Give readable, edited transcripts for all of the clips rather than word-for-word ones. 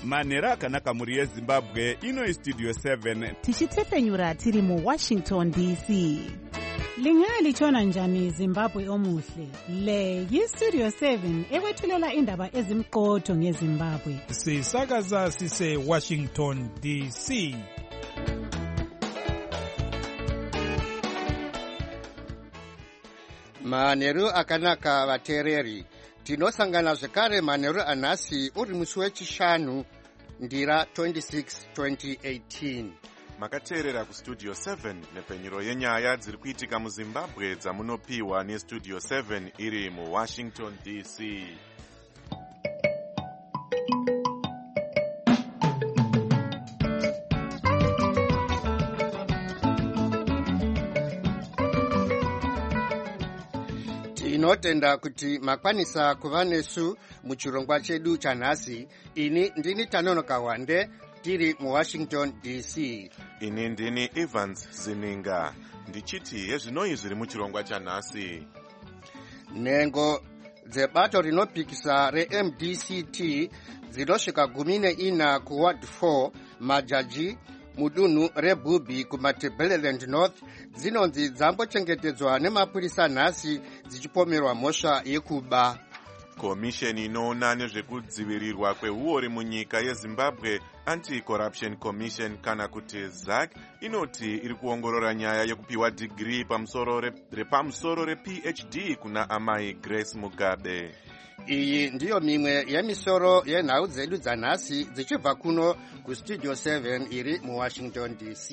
manhero akanaka mhuri yezimbabwe. Ino istudio 7 tichitefenyura tiri muWashington DC. Lingalitshona njani Zimbabwe omuhle? Le yistudio 7 ekwethulela indaba ezimqotho ngeZimbabwe. Sisakaza sise Washington DC. Manheru akanaka vateereri. Tinosangana zvekare manheru anhasi uri musi wechishanu ndira 26 2018. Makateerera kustudio 7 nepfenyuro yenyaya dziri kuitika muZimbabwe dzamunopiwa nestudio 7 iri muWashington DC. Tinotenda kuti makwanisa kuva nesu muchirongwa chedu chanhasi. Ini ndini Tanonoka Wande tiri muWashington DC. Ini ndini Evans Zininga. Ndichiti yezvinoi zviri muchirongwa chanhasi. Nhengo dzebato rinopikisa reMDCT dzinosvika 14 kuward 4 majaji mudunhu reBubi kumaTebeleland North dzinonzi dzambochengetedzwa nemapurisa nhasi dzichipomerwa mhosva yekuba. Komisheni inoona nezvekudzivirirwa kweuori munyika yeZimbabwe Anti-Corruption Commission kana kuti ZAC inoti iri kuongorora nyaya yekupiwa dhigiri repamusoro rePhD kuna amai Grace Mugabe. Iyi ndiyo mimwe yemisoro yenhau dzedu dzanhasi dzichibva kuno kustudio 7 iri muWashington DC.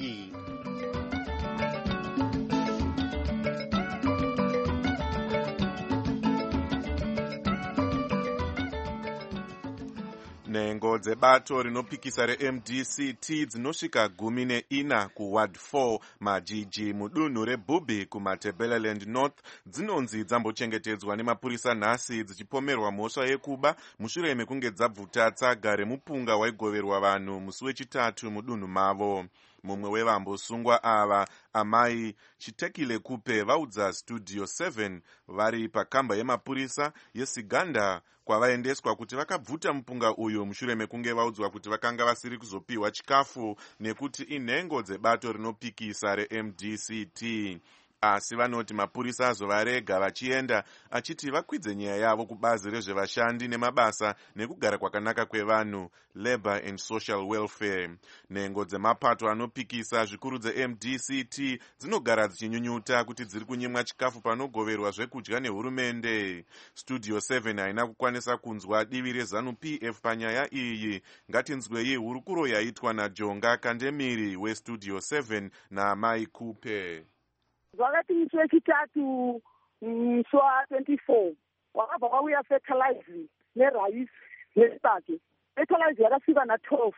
Nhengo dzebato rinopikisa reMDCT dzinosvika 14 kuward 4 majiji mudunhu reBubi kumaTebeleland North dzinonzi dzambochengetedzwa nemapurisa nhasi dzichipomerwa mhosva yekuba mushure mekunge dzabvuta tsaga remupunga waigoverwa vanhu musi wechitatu mudunhu mavo. Mumwe wevambosungwa ava, amai Chitekile Kupe, vaudza studio 7 vari pakamba yemapurisa yeSiganda kwavaendeswa kuti vakabvuta mupunga uyu mushure mekunge vaudzwa kuti vakanga vasiri kuzopiwa chikafu nekuti inhengo dzebato rinopikisa reMDCT. Asi vanoti mapurisa azovarega vachienda, achiti vakwidze nyaya yavo kubazi rezvevashandi nemabasa nekugara kwakanaka kwevanhu, Labour and Social Welfare. Nhengo dzemapato anopikisa zvikuru dzeMDCT dzinogara dzichinyunyuta kuti dziri kunyimwa chikafu panogoverwa zvekudya nehurumende. Studio 7 haina kukwanisa kunzwa divi reZANU-PF panyaya iyi. Ngatinzwei hurukuro yaitwa naJonga Kandemiri westudio 7 naamai Kupe. Wakati musi wechitatu musi wa24 wakabva kwauya fertilizer neraisi nesake. Fertilizer yakasvika na12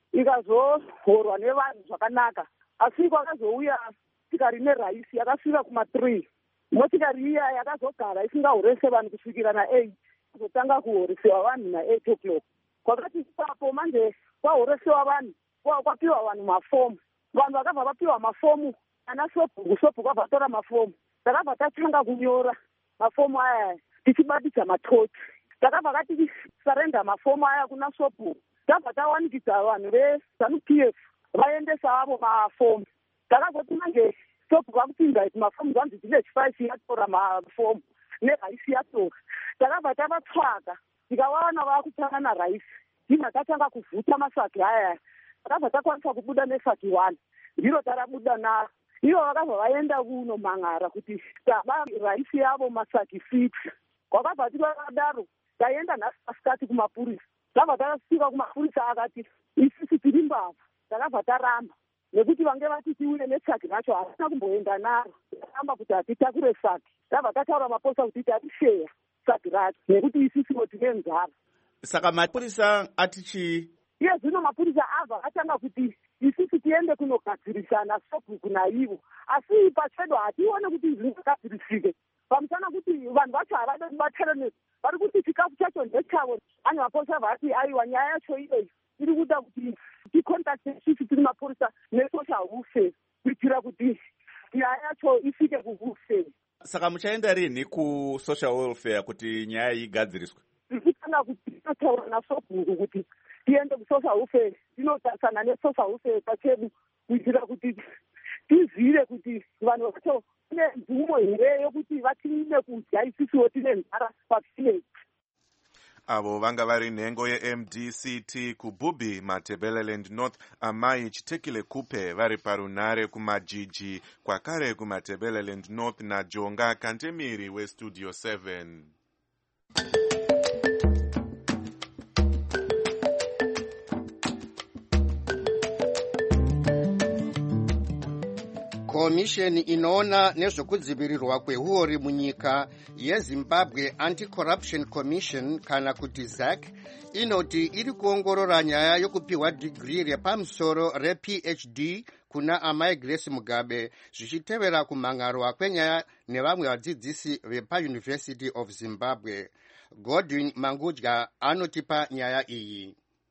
ikazohorwa nevanhu zvakanaka, asi kwakazouya motikari neraisi yakasvika kuma3. Motikari iya yakazogara isingahorese vanhu kusvikira na8 kuzotanga kuhoresewa vanhu na8 o'clock. Kwakati ipapo manje kwahoresewa vanhu kwapiwa vanhu mafomu. Vanhu vakabva vapiwa mafomu ana sopu kwabva tora mafomu. Takabva tatanga kunyora mafomu aya tichibatidza matochi. Takabva katisarenda mafomu aya kuna sopu. Tabva tawanikidza vanhu veZANU-PF vaendesa avo mafomu. Takazoti manje sopu vakupinza kuti mafomu zvanzi village 5 yatora mafomu neraisi yatora. Takabva tavatsvaga tikavaona vakutanga naraisi. Ndibva tatanga kuvhuta masaki aya. Takabva takwanisa kubuda nesaki 1 ndiro tarabuda naro. Ivo vakabva vaenda kunomhan'ara kuti taba raisi yavo masaki 6. Kwakabva tivakadaro taenda nhasi masikati kumapurisa. Tabva tasvika kumapurisa akati isisi tiri mbavha. Takabva taramba nekuti vange vati tiuye nesaki racho hasina kumboenda naro. Taramba kuti hatitakure saki. Tabva tataura maposa kuti tatisheya saki racho nekuti isisiwo tine nzara. Saka mapurisa atichi iye zvino mapurisa abva atanga kuti isisi tiende kunogadzirisana sobhuku naivo, asi pachedu hatione kuti zvingagadzirisike. Pamusana kuti vanhu vacho havade kubatana, vari kuti chikafu chacho ndechavo. Ani maposa vati aiwa nyaya yacho iyoyi iri kuda kuti tikontakte sisi tiri mapurisa nesocial welfare kuitira kuti nyaya yacho isvike kuwelfare. Saka muchaenda rini kusocial welfare kuti nyaya igadziriswe? Tirikutanga kuti totaura nasobhuku kuti tiende kuSocial Welfare tinotarisana neSocial Welfare pachedu kuitira kuti tizive kuti vanhu vacho kune mvumo here yokuti vatime kudya isisiwo tine nzara pavillage. Avo vanga vari nhengo yeMDCT kuBubi, Matabeleland North, Amai Chitekile Kupe vari parunare kumajiji, kwakare kuMatabeleland North naJonga Kantemiri weStudio 7. Komisheni inoona nezvekudzivirirwa kwehuori munyika yeZimbabwe Anti-Corruption Commission kana kuti ZAC inoti iri kuongorora nyaya yokupiwa digiri repamusoro rePhD kuna Amai Grace Mugabe zvichitevera kumhangarwa kwenyaya nevamwe vadzidzisi vepaUniversity of Zimbabwe. Godwin Mangudya anotipa nyaya iyi.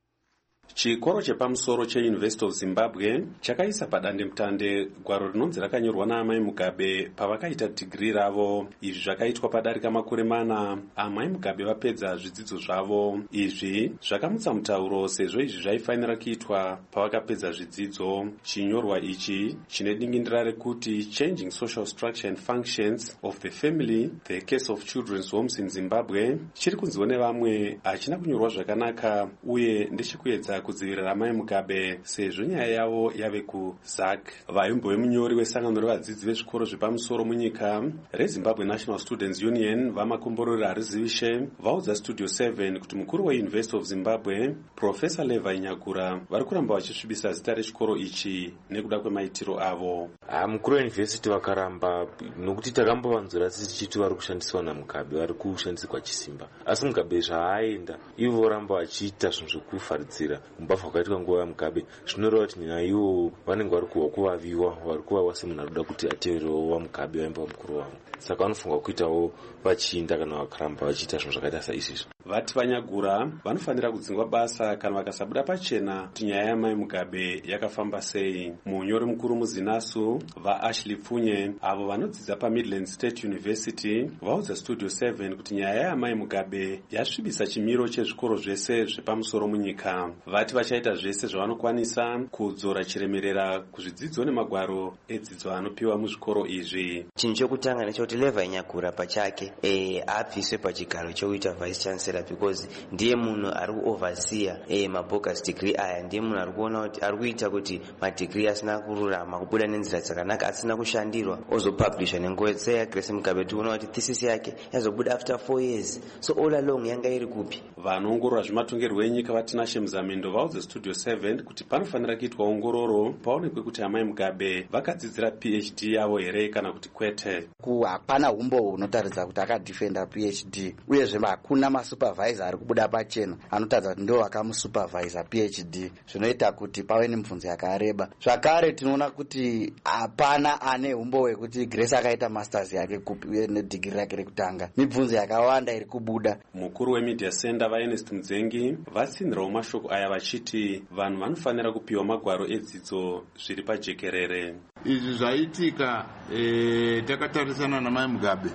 Chikoro chepamusoro cheUniversity of Zimbabwe chakaisa padandemutande gwaro rinonzi rakanyorwa naAmai Mugabe pavakaita dhigiri ravo. Izvi zvakaitwa padarika makore mana Amai Mugabe vapedza zvidzidzo zvavo. Izvi zvakamutsa mutauro sezvo izvi zvaifanira kuitwa pavakapedza zvidzidzo. Chinyorwa ichi chine dingindira rekuti Changing Social Structure and Functions of the Family, the Case of Children's Homes in Zimbabwe chiri kunziwa nevamwe hachina kunyorwa zvakanaka uye ndechikuedza kudzivirira Amai Mugabe sezvo nyaya yavo yave kuZAC. Vaimbo vemunyori wesangano revadzidzi vezvikoro zvepamusoro munyika reZimbabwe National Students Union vamakomborori harizivishe vaudza Studio 7 kuti mukuru weUniversity of Zimbabwe Profesa Levi Nyagura vari kuramba vachisvibisa zita rechikoro ichi nekuda kwemaitiro avo. Mukuru weUniversity vakaramba nokuti takambovanzura tichiti vari kushandiswa naMugabe vari kushandiswa chisimba, asi Mugabe zvaaenda ivo voramba vachiita zvinhu zvekufaridzira kumbavha kwakaitwa nguva yaMugabe. Zvinoreva kuti nyaya ivo vanenge vari kuvaviwa, vari kuvawa semunhu ari kuda kuti ateverewo waMugabe vaimba mukuru wavo, saka vanofunga kuitawo vachiinda kana vakaramba vachiita zvinhu zvakaita saizvizvi. Vati Vanyagura vanofanira kudzingwa basa kana vakasabuda pachena kuti nyaya yaMai Mugabe yakafamba sei. Munyori mukuru muZinasu vaAshley Pfunye avo vanodzidza paMidland State University vaudza Studio 7 kuti nyaya yaMai Mugabe yasvibisa chimiro chezvikoro zvese zvepamusoro munyika. Vati vachaita zvese zvavanokwanisa kudzora chiremerera kuzvidzidzo nemagwaro edzidzo anopiwa muzvikoro izvi. Chinhu chokutanga ndechekuti Levi Nyagura pachake abviswe pachigaro chokuita vice chancellor because ndiye munhu ari kuoverseer mabogus degree aya, ndiye munhu ari kuona kuti ari kuita kuti madegree asina kururama kubuda nenzira dzakanaka asina kushandirwa ozopublisha nenguva yaGrace Mugabe tiona kuti thesis yake yazobuda after 4 years, so all along yanga iri kupi. Vanoongorora zvematongerwo enyika vatinashe Muzamendo vaudza Studio 7 kuti panofanira kuitwa ongororo paonekwe kuti Amai Mugabe vakadzidzira PhD yavo here kana kuti kwete. Hapana umbo hunotaridza kuti akadefenda PhD uyezve hakuna masupervisor ari kubuda pachena anotaridza kuti ndo vakamusupervisor PhD, zvinoita kuti pave nemibvunzo yakareba. Zvakare tinoona kuti hapana ane umbo hwekuti Grace akaita masters yake kupi uye nedigiri rake rekutanga. Mibvunzo yakawanda iri kubuda. Mukuru weMedia Center vaErnest Mudzengi vatsinhirawo mashoko aya vachiti vanhu vanofanira kupiwa magwaro edzidzo zviri pajekerere. Izvi zvaitika takatarisana naMai Mugabe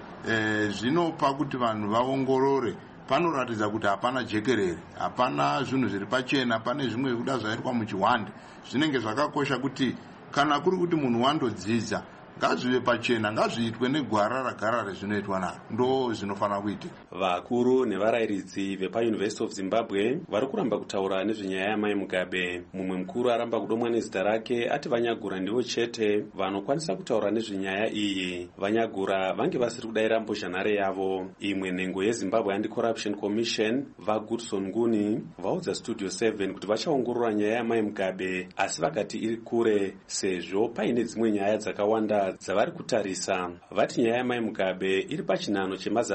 zvinopa kuti vanhu vaongorore. Panoratidza kuti hapana jekerere, hapana zvinhu zviri pachena, pane zvimwe kuda zvaitwa muchihwande. Zvinenge zvakakosha kuti kana kuri kuti munhu wandodzidza ngazvive pachena, ngazviitwe negwara ragara rezvinoitwa naro, ndo zvinofanira kuitika. Vakuru nevarayiridzi vepaUniversity of Zimbabwe vari kuramba kutaura nezvenyaya yaMai Mugabe. Mumwe mukuru aramba kudomwa nezita rake ati Vanyagura ndivo chete vanokwanisa kutaura nezvenyaya iyi. Vanyagura vange vasiri kudayira mbozhanhare yavo. Imwe nhengo yeZimbabwe Anti-Corruption Commission vaGoodson Nguni vaudza Studio 7 kuti vachaongorora nyaya yaMai Mugabe asi vakati iri kure sezvo paine dzimwe nyaya dzakawanda dzavari kutarisa. Vati nyaya yaMai Mugabe iri pachinhano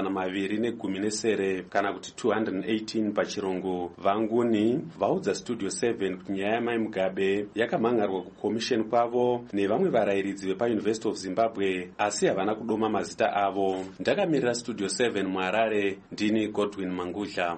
che217 kana kuti 218 pachirungu. Vanguni vaudza Studio 7 kuti nyaya yaMai Mugabe yakamhangarwa kukomisheni kwavo nevamwe varayiridzi vepaUniversity of Zimbabwe asi havana kudoma mazita avo. Ndakamirira Studio 7 muHarare, ndini Godwin Mangudya.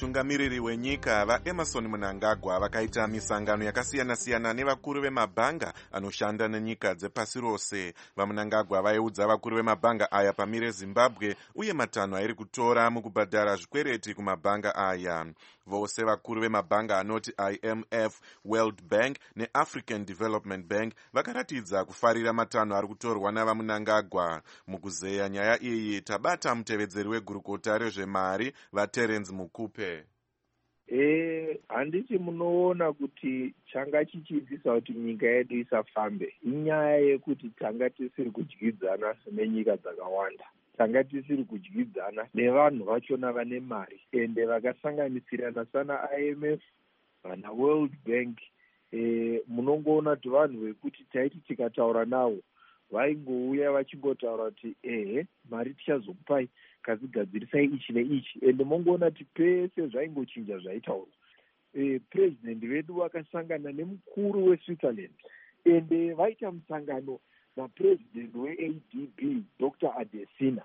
Vatungamiriri wenyika vaEmerson Mnangagwa vakaita misangano yakasiyana-siyana nevakuru vemabhanga anoshanda nenyika dzepasi rose. VaMnangagwa vaiudza vakuru vemabhanga aya pamire Zimbabwe uye matanho airi kutora mukubhadhara zvikwereti kumabhanga aya. Vose vakuru vemabhanga anoti IMF, World Bank neAfrican Development Bank vakaratidza kufarira matanho ari kutorwa navaMnangagwa. Mukuzeya nyaya iyi tabata mutevedzeri wegurukota rezvemari vaTerence Mukupe. Handiti munoona kuti changa chichiitisa kuti nyika yedu isafambe inyaya yekuti tanga tisiri kudyidzana nenyika dzakawanda. Tanga tisiri kudyidzana nevanhu vachona vane mari ende vakasanganisirana sana IMF vana World Bank. Munongoona kuti vanhu vekuti taiti tikataura navo vaingouya vachingotaura kuti mari tichazokupai kazigadzirisai ichi neichi, ende mongoona kuti pese zvaingochinja zvaitaurwa. President vedu vakasangana nemukuru weSwitzerland ende vaita musangano napresident weADB Dr. Adesina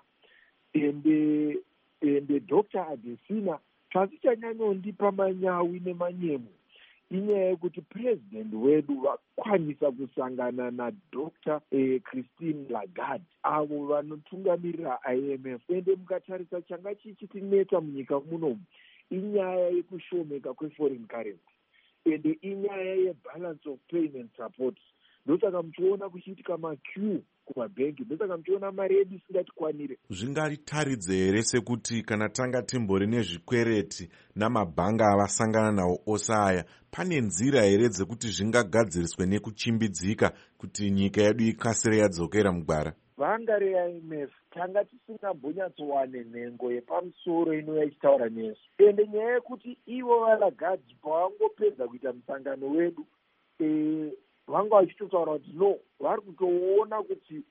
ende Dr. Adesina pasichanyanyondipa manyawi nemanyemo inyaya yekuti president wedu vakwanisa kusangana naDr. Christine Lagarde avo vanotungamirira IMF. Ende mukatarisa changa chichitineta munyika munomu inyaya yekushomeka kweforeign currency ende inyaya yebalance of payment support. Ndosaka muchiona kuchiitika maqueue kumabhengi, ndosaka muchiona mari yedu isingatikwanire. Zvingaritaridze here sekuti kana tanga timbori nezvikwereti namabhanga avasangana nawo ose aya, pane nzira here dzekuti zvingagadziriswe nekuchimbidzika kuti nyika yedu ikasire yadzokera mugwara? Bhanga reIMF tanga tisingambonyatsowane nhengo yepamusoro inouya ichitaura nesu, ende nyaya yekuti ivo valagadhi pavangopedza kuita musangano wedu vanga vachitotaura kuti no, vari kutoona kuti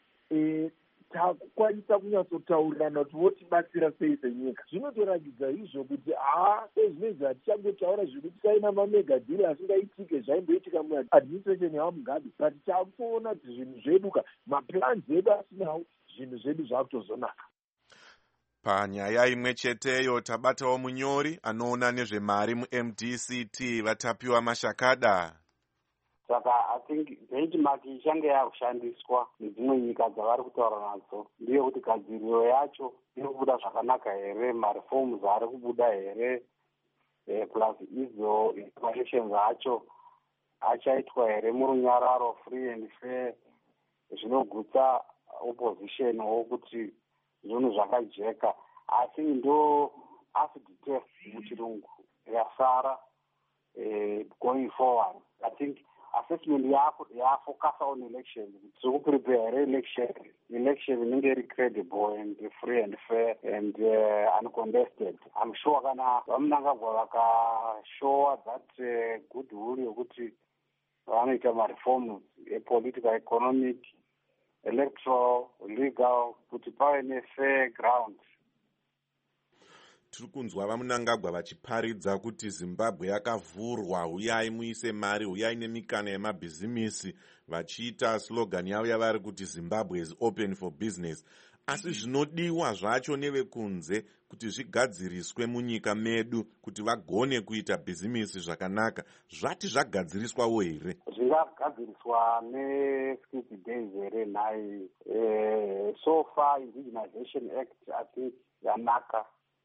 takukwanisa kunyatsotaurana kuti votibatsira sei senyika. Zvinotoratidza izvo kuti sezvinezvi hatichangotaura zvekuti taina mamegadhiri asingaitike zvaimboitika muadministration yavaMugabe, but takutoona kuti zvinhu zvedu maplans edu asinawo zvinhu zvedu zvakutozonaka. Panyaya imwe cheteyo tabatawo munyori anoona nezvemari muMDCT vatapiwa Mashakada. Saka I think benchmark ichange yakushandiswa nedzimwe nyika dzavari kutaura nadzo ndiyo kuti gadziriro yacho iri kubuda zvakanaka here, mareforms ari kubuda here, plus idzo implementations acho achaitwa here murunyararo free and fair, zvinogutsa opposition wokuti zvinhu zvakajeka. Asi ndo acid test muchirungu yasara going forward. I think assessment yafocus on elections. So we prepare election inenge iri credible and free and fair and uncontested. I'm sure kana vaMnangagwa vakashowa that goodwill yokuti vanoita mareforms political, economic, electoral, legal, kuti pave ne-fair ground. Tiri kunzwa vaMnangagwa vachiparidza kuti Zimbabwe yakavhurwa, uyai muise mari, uyai nemikana yemabhizimisi, vachiita slogan yavo yavari kuti Zimbabwe is open for business. Asi zvinodiwa zvacho nevekunze kuti zvigadziriswe munyika medu kuti vagone kuita bhizimisi zvakanaka, zvati zvagadziriswawo here? Zvingagadziriswa ne-60 days here nhai. So far Indigenization Act I think yanaka.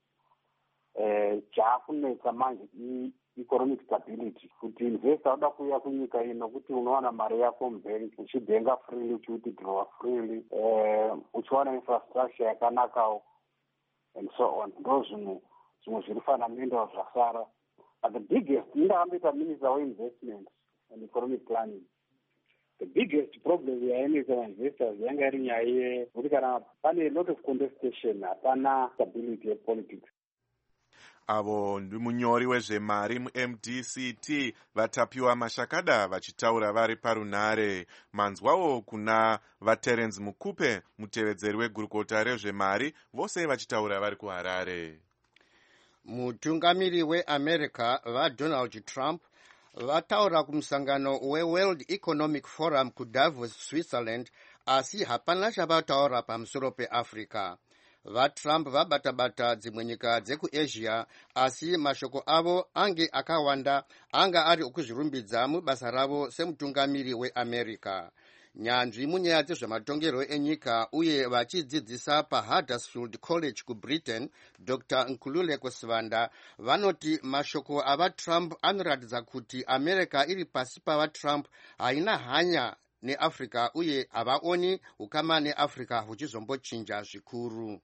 Chakunetsa manje economic stability, kuti investor uda kuuya kunyika ino kuti unowana mari yako mubhengi uchibhenga freely, uchiwithdrawa freely, uchiwana infrastructure yakanakawo and so on. Ndo zvimwe zviri fundamental zvasara. But the biggest, indakamboita minister weinvestment and economic planning, the biggest problem yainesa vainvestors yanga iri nyaya yekuti kana pane a lot of contestation hapana stability yepolitics. Avo ndimunyori wezvemari muMDCT vatapiwa Mashakada vachitaura vari parunhare. Manzwawo kuna vaTerence Mukupe mutevedzeri wegurukota rezvemari, vose vachitaura vari kuHarare. Mutungamiri weAmerica vaDonald Trump vataura kumusangano weWorld Economic Forum kuDavos, Switzerland, asi hapana chavataura pamusoro peAfrica. vatrump vabata-bata dzimwe nyika dzekuasia, asi mashoko avo ange akawanda anga ari okuzvirumbidza mubasa ravo semutungamiri weamerica. Nyanzvi munyaya dzezvematongerwo enyika uye vachidzidzisa paHuddersfield College kuBritain, Dr. Nkululeko Sivanda vanoti mashoko avaTrump anoratidza kuti America iri pasi pavaTrump haina hanya neAfrica uye havaoni ukama neAfrica huchizombochinja zvikuru.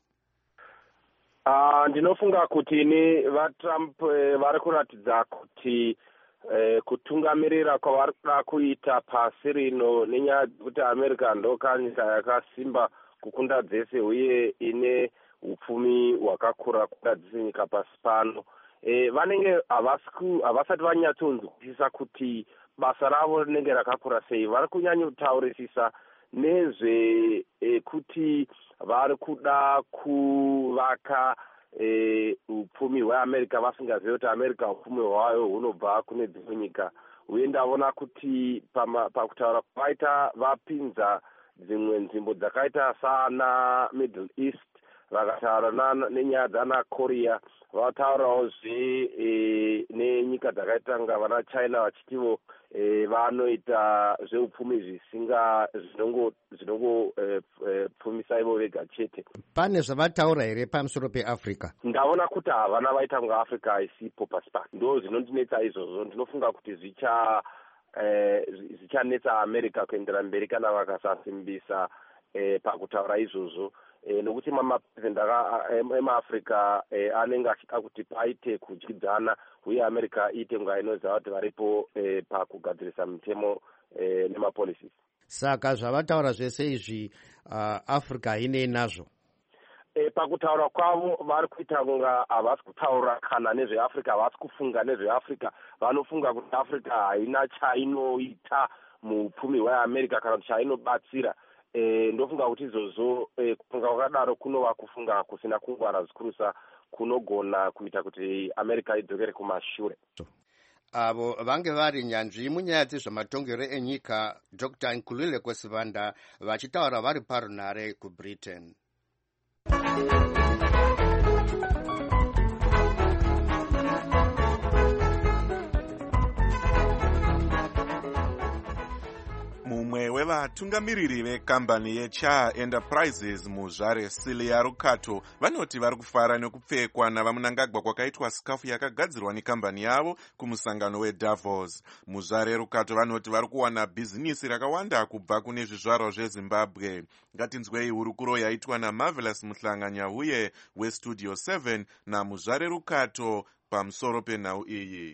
Ndinofunga kuti ni vaTrump vari kuratidza kuti kutungamirira kwavari kuda kuita pasi rino nenyaya dzekuti America ndokanyika yakasimba kukunda dzese uye ine upfumi hwakakura kukunda dzese nyika pasi pano. Vanenge havasati vanyatsonzwisisa kuti basa ravo rinenge rakakura sei. Vari kunyanyotaurisisa nezve kuti vari kuda kuvaka upfumi hweAmerica vasingazivi kuti America upfumi hwayo hunobva kune dzimwe nyika. Uye ndavona kuti pakutaura kwaita vapinza dzimwe nzvimbo dzakaita sana Middle East, vakataura nenyaya dzana Korea, vataurawo nenyika dzakaita nga vana China vachitivo vanoita zveupfumi zvinongopfumisa ivo vega chete. Pane zvavataura here pamusoro peAfrica? Ndavona kuti havana vaita kunga Africa isipo pasi pano. Ndo zvinondinetsa izvozvo. Ndinofunga kuti zvichanetsa America kuendera mberi kana vakasasimbisa pakutaura izvozvo. Nokuti mamapresident emaAfrica anenge achida kuti paite kudyidzana uye America iite kunga inoziva kuti varipo pakugadzirisa mitemo nemapolicies. Saka zvavataura zvese izvi Africa hainei nazvo. Pakutaura kwavo vari kuita kunga havasi kutaura kana nezveAfrica, havasi kufunga nezveAfrica. Vanofunga kuti Africa haina chainoita muupfumi hweAmerica kana kuti chainobatsira. Ndofunga kuti izvozvo kufunga kwakadaro kunova kufunga kusina kungwara zvikurusa kunogona kuita kuti America idzokere kumashure. Avo vange vari nyanzvi munyaya dzezvematongero enyika, Dr. Nkululeko Sivanda vachitaura vari parunare kuBritain. Mumwe wevatungamiriri vekambani yeCha Enterprises muzvare Silia Rukato vanoti vari kufara nekupfekwa navamunangagwa kwakaitwa sikafu yakagadzirwa nekambani yavo kumusangano weDavos. Muzvare Rukato vanoti vari kuwana bhizinisi rakawanda kubva kune zvizvarwa zveZimbabwe. Ngatinzwei hurukuro yaitwa naMarvelous Muhlanganya uye weStudio 7 namuzvare Rukato pamusoro penhau iyi.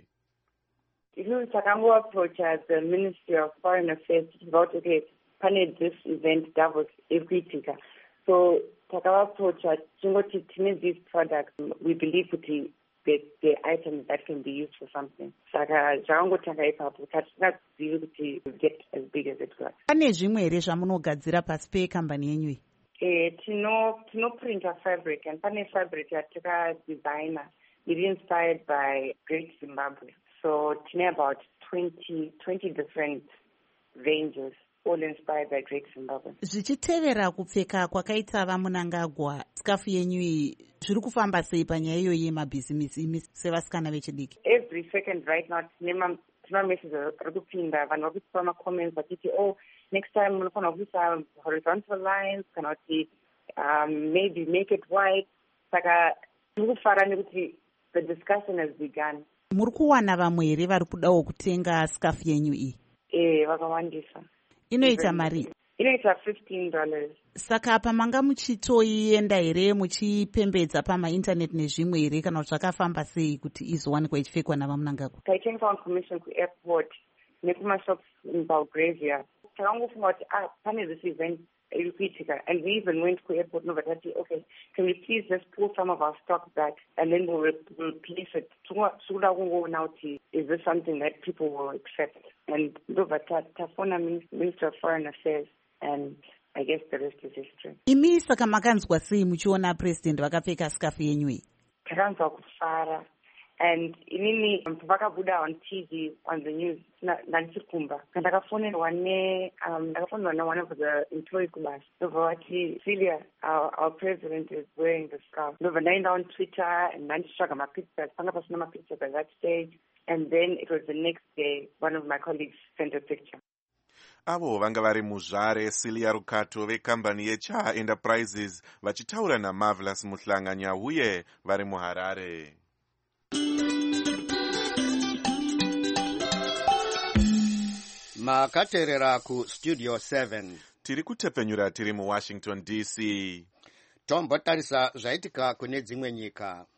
Takangoapproacha the Ministry of Foreign Affairs about pane this event Davos ekuitika. So takavaapproacha tingoti tine these products, we believe kuti the items that can be used for something. Saka zvakangotanga ipapo tatingazivi kuti get as big as it got. Pane zvimwe here zvamunogadzira pasi pekambani yenyu? Tinoprinta fabric, and pane fabric yatika designer it inspired by Great Zimbabwe. So tine about 20 different ranges, all inspired by Great Zimbabwe. Zvichitevera kupfeka kwakaita vamunangagwa, sikafu yenyu iyi zviri kufamba sei panyaya iyoyi yemabhizinisi imi sevasikana vechidiki? Every second right now tine messages ari kupinda, vanhu vari kupa macomments vachiti next time munofanira kuisa horizontal lines kana kuti maybe make it white. Saka tiri kufara nekuti the discussion has begun. Muri kuwana vamwe here vari kudawo kutenga sikafu yenyu iyi? Vakawandisa. Inoita mari? Inoita $15. Saka pamanga muchitoienda here muchipembedza pamainternet nezvimwe here kana kuti zvakafamba sei kuti izowanikwa ichipfekwa navamunangagwa? Taitenga on commission kuairport nekumashops in Belgravia. Takangofunga kuti pane this event ekuitika, and we even went to airport nova tati, okay, can we please just pull some of our stock back and then we'll replace it. Suda kungoona kuti is this something that people will accept? And nova tafona Minister of Foreign Affairs, and I guess the rest is history. Imi saka makanzwa sei muchiona president vakapfeka sikafu yenyu iyi? Takanzwa kufara And inini pavakabuda on TV on the news ndandisikumba ndakafonelwa na one of the employees kubasa ndobva vati Celia, our president is wearing the scarf. Ndobva ndaenda on Twitter and ndanditsvaga mapictures, panga pasina mapictures at that stage, and then it was the next day one of my colleagues sent a picture. Avo vanga vari muzvare Celia Rukato vekambani yeCha Enterprises vachitaura naMarvelous Muhlanganya uye vari muHarare. Makaterera ku Studio 7. Tiri kutepenyura tiri muWashington DC. Tombotarisa zvaitika kune dzimwe nyika.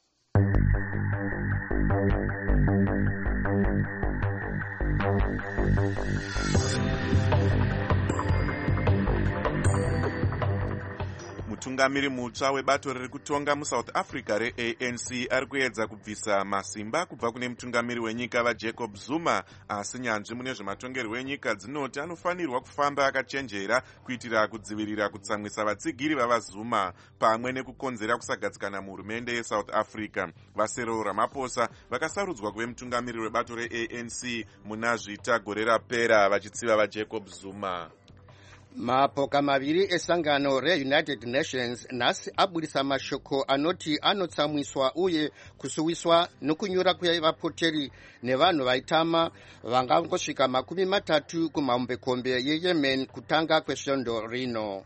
Mutungamiri mutsva webato riri kutonga muSouth Africa reANC ari kuedza kubvisa masimba kubva kune mutungamiri wenyika vaJacob Zuma, asi nyanzvi mune zvematongerwo enyika dzinoti anofanirwa kufamba akachenjera kuitira kudzivirira kutsamwisa vatsigiri vavaZuma pamwe nekukonzera kusagadzikana muhurumende yeSouth Africa. Vaserero Ramaphosa vakasarudzwa kuve mutungamiri webato reANC muna zvita gore rapera vachitsiva vaJacob Zuma. Mapoka maviri esangano reUnited Nations nhasi abudisa mashoko anoti anotsamwiswa uye kusuwiswa nokunyura kwevapoteri nevanhu vaitama vangangosvika 30 kumahombekombe yeYemen kutanga kwesvondo rino.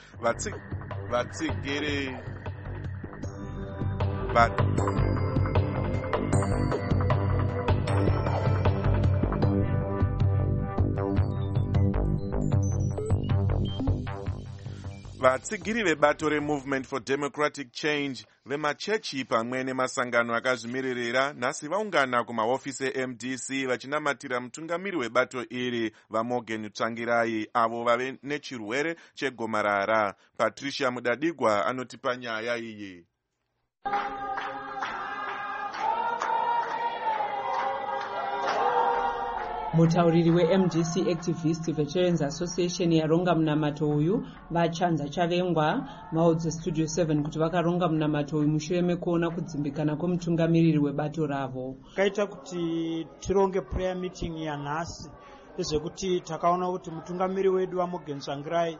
Vatsigiri vatsigiri vebato reMovement for Democratic Change vemachechi pamwe nemasangano akazvimiririra nhasi vaungana kumahofisi eMDC vachinamatira mutungamiri webato iri vaMorgan Tsvangirai avo vave nechirwere chegomarara. Patricia Mudadigwa anotipa nyaya iyi. Mutauriri weMDC Activist Veterans Association yaronga munamato uyu vachanza chavengwa maudze Studio 7 kuti vakaronga munamato uyu mushure mekuona kudzimbikana kwemutungamiriri webato ravo. Kaita kuti tironge prayer meeting yanhasi ezvekuti takaona kuti mutungamiri wedu vaMorgan Tsvangirai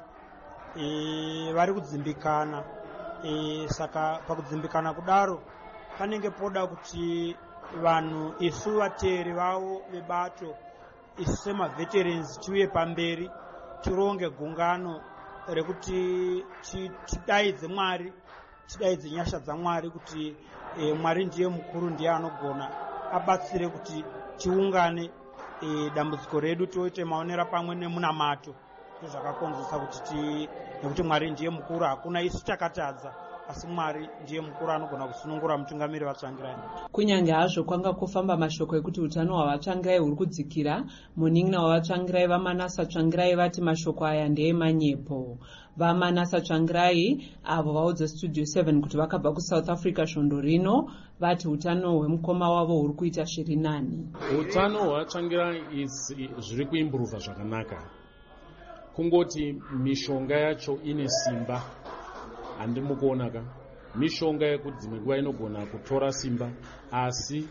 vari kudzimbikana, saka pakudzimbikana kudaro panenge poda kuti vanhu isu vateeri vavo vebato isu semaveterans tiuye pamberi tironge gungano rekuti tidaidze Mwari, tidaidze nyasha dzaMwari kuti Mwari ndiye mukuru, ndiye anogona abatsire kuti tiungane dambudziko redu toite maonera pamwe nemunamato. Zvakakonzesa kuti nekuti Mwari ndiye mukuru, hakuna isu takatadza, asi Mwari ndiye mukuru anogona kusunungura mutungamiri vaTsvangirai. Kunyange hazvo kwanga kufamba mashoko ekuti utano hwavaTsvangirai huri kudzikira, munin'ina wavaTsvangirai vaManasa Tsvangirai vati mashoko aya ndeemanyepo. VaManasa Tsvangirai avo vaudze Studio 7 kuti vakabva kuSouth Africa svondo rino vati utano hwemukoma wavo huri kuita zviri nani. Utano hwaTsvangirai zviri kuimburuva zvakanaka. Kungoti mishonga yacho ine simba, handimukuonaka mishonga yekudzimwe nguva inogona kutora simba, asi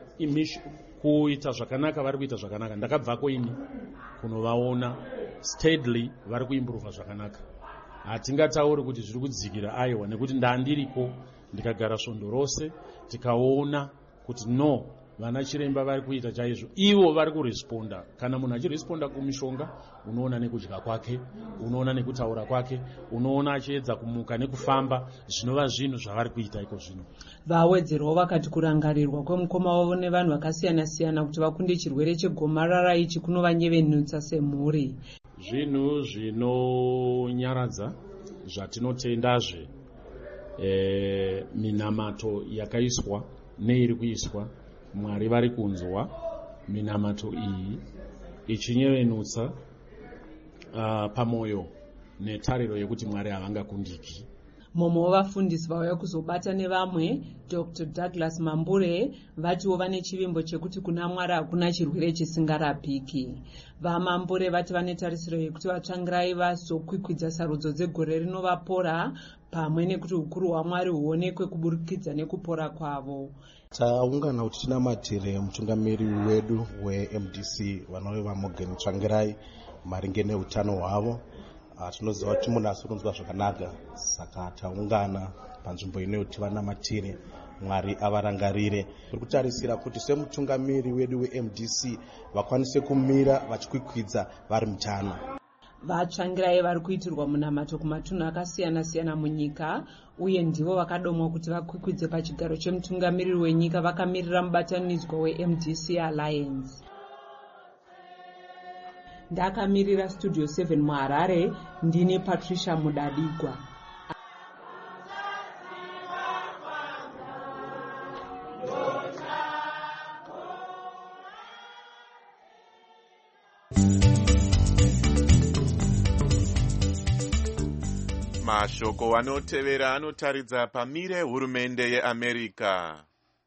kuita zvakanaka vari kuita zvakanaka. Ndakabvako ini kunovaona steadily vari kuimburuva zvakanaka. Hatingatauri kuti zviri kudzikira aiwa, nekuti ndandiriko ndikagara svondo rose tikaona kuti no, vana chiremba vari kuita chaizvo, ivo vari kuresponda. Kana munhu achiresponda kumishonga, unoona nekudya kwake, unoona nekutaura kwake, unoona achiedza kumuka nekufamba, zvinova zvinhu zvavari kuita iko zvino. Vawedzerwawo vakati kurangarirwa kwemukoma wavo nevanhu vakasiyana siyana kuti vakunde chirwere chegomarara ichi kunovanyevenutsa semhuri. Zvinhu zvinonyaradza zvatinotendazve minamato yakaiswa neiri kuiswa. Mwari vari kunzwa minamato iyi ichinyevenutsa pamoyo netariro yekuti Mwari havangakundiki. mumwe wevafundisi vauya kuzobata nevamwe Dr. Douglas Mambure vatiwo vane chivimbo chekuti kuna Mwari hakuna chirwere chisingarapiki. VaMambure vati vane tarisiro yekuti vatsvangirai vazokwikwidza sarudzo dzegore rinovapora pamwe nekuti ukuru hwaMwari huonekwe kuburikidza nekupora kwavo. Taungana kuti tinamatire mutungamiri wedu weMDC vanoreva Morgan Tsvangirai maringe neutano hwavo. Tinoziva kuti munhu asikunzwa zvakanaka, saka taungana panzvimbo ino kuti vanamatire, Mwari avarangarire. Tiri kutarisira kuti semutungamiri wedu weMDC vakwanise kumira vachikwikwidza vari mutano. Vatsvangirai vari kuitirwa munamato kumatunhu akasiyana-siyana munyika, uye ndivo vakadomwa kuti vakwikwidze pachigaro chemutungamiriri wenyika vakamirira mubatanidzwa weMDC Alliance. Ndakamirira Studio 7 muHarare, ndine Patricia Mudadigwa. Mashoko anotevera anotaridza pamire hurumende yeAmerica.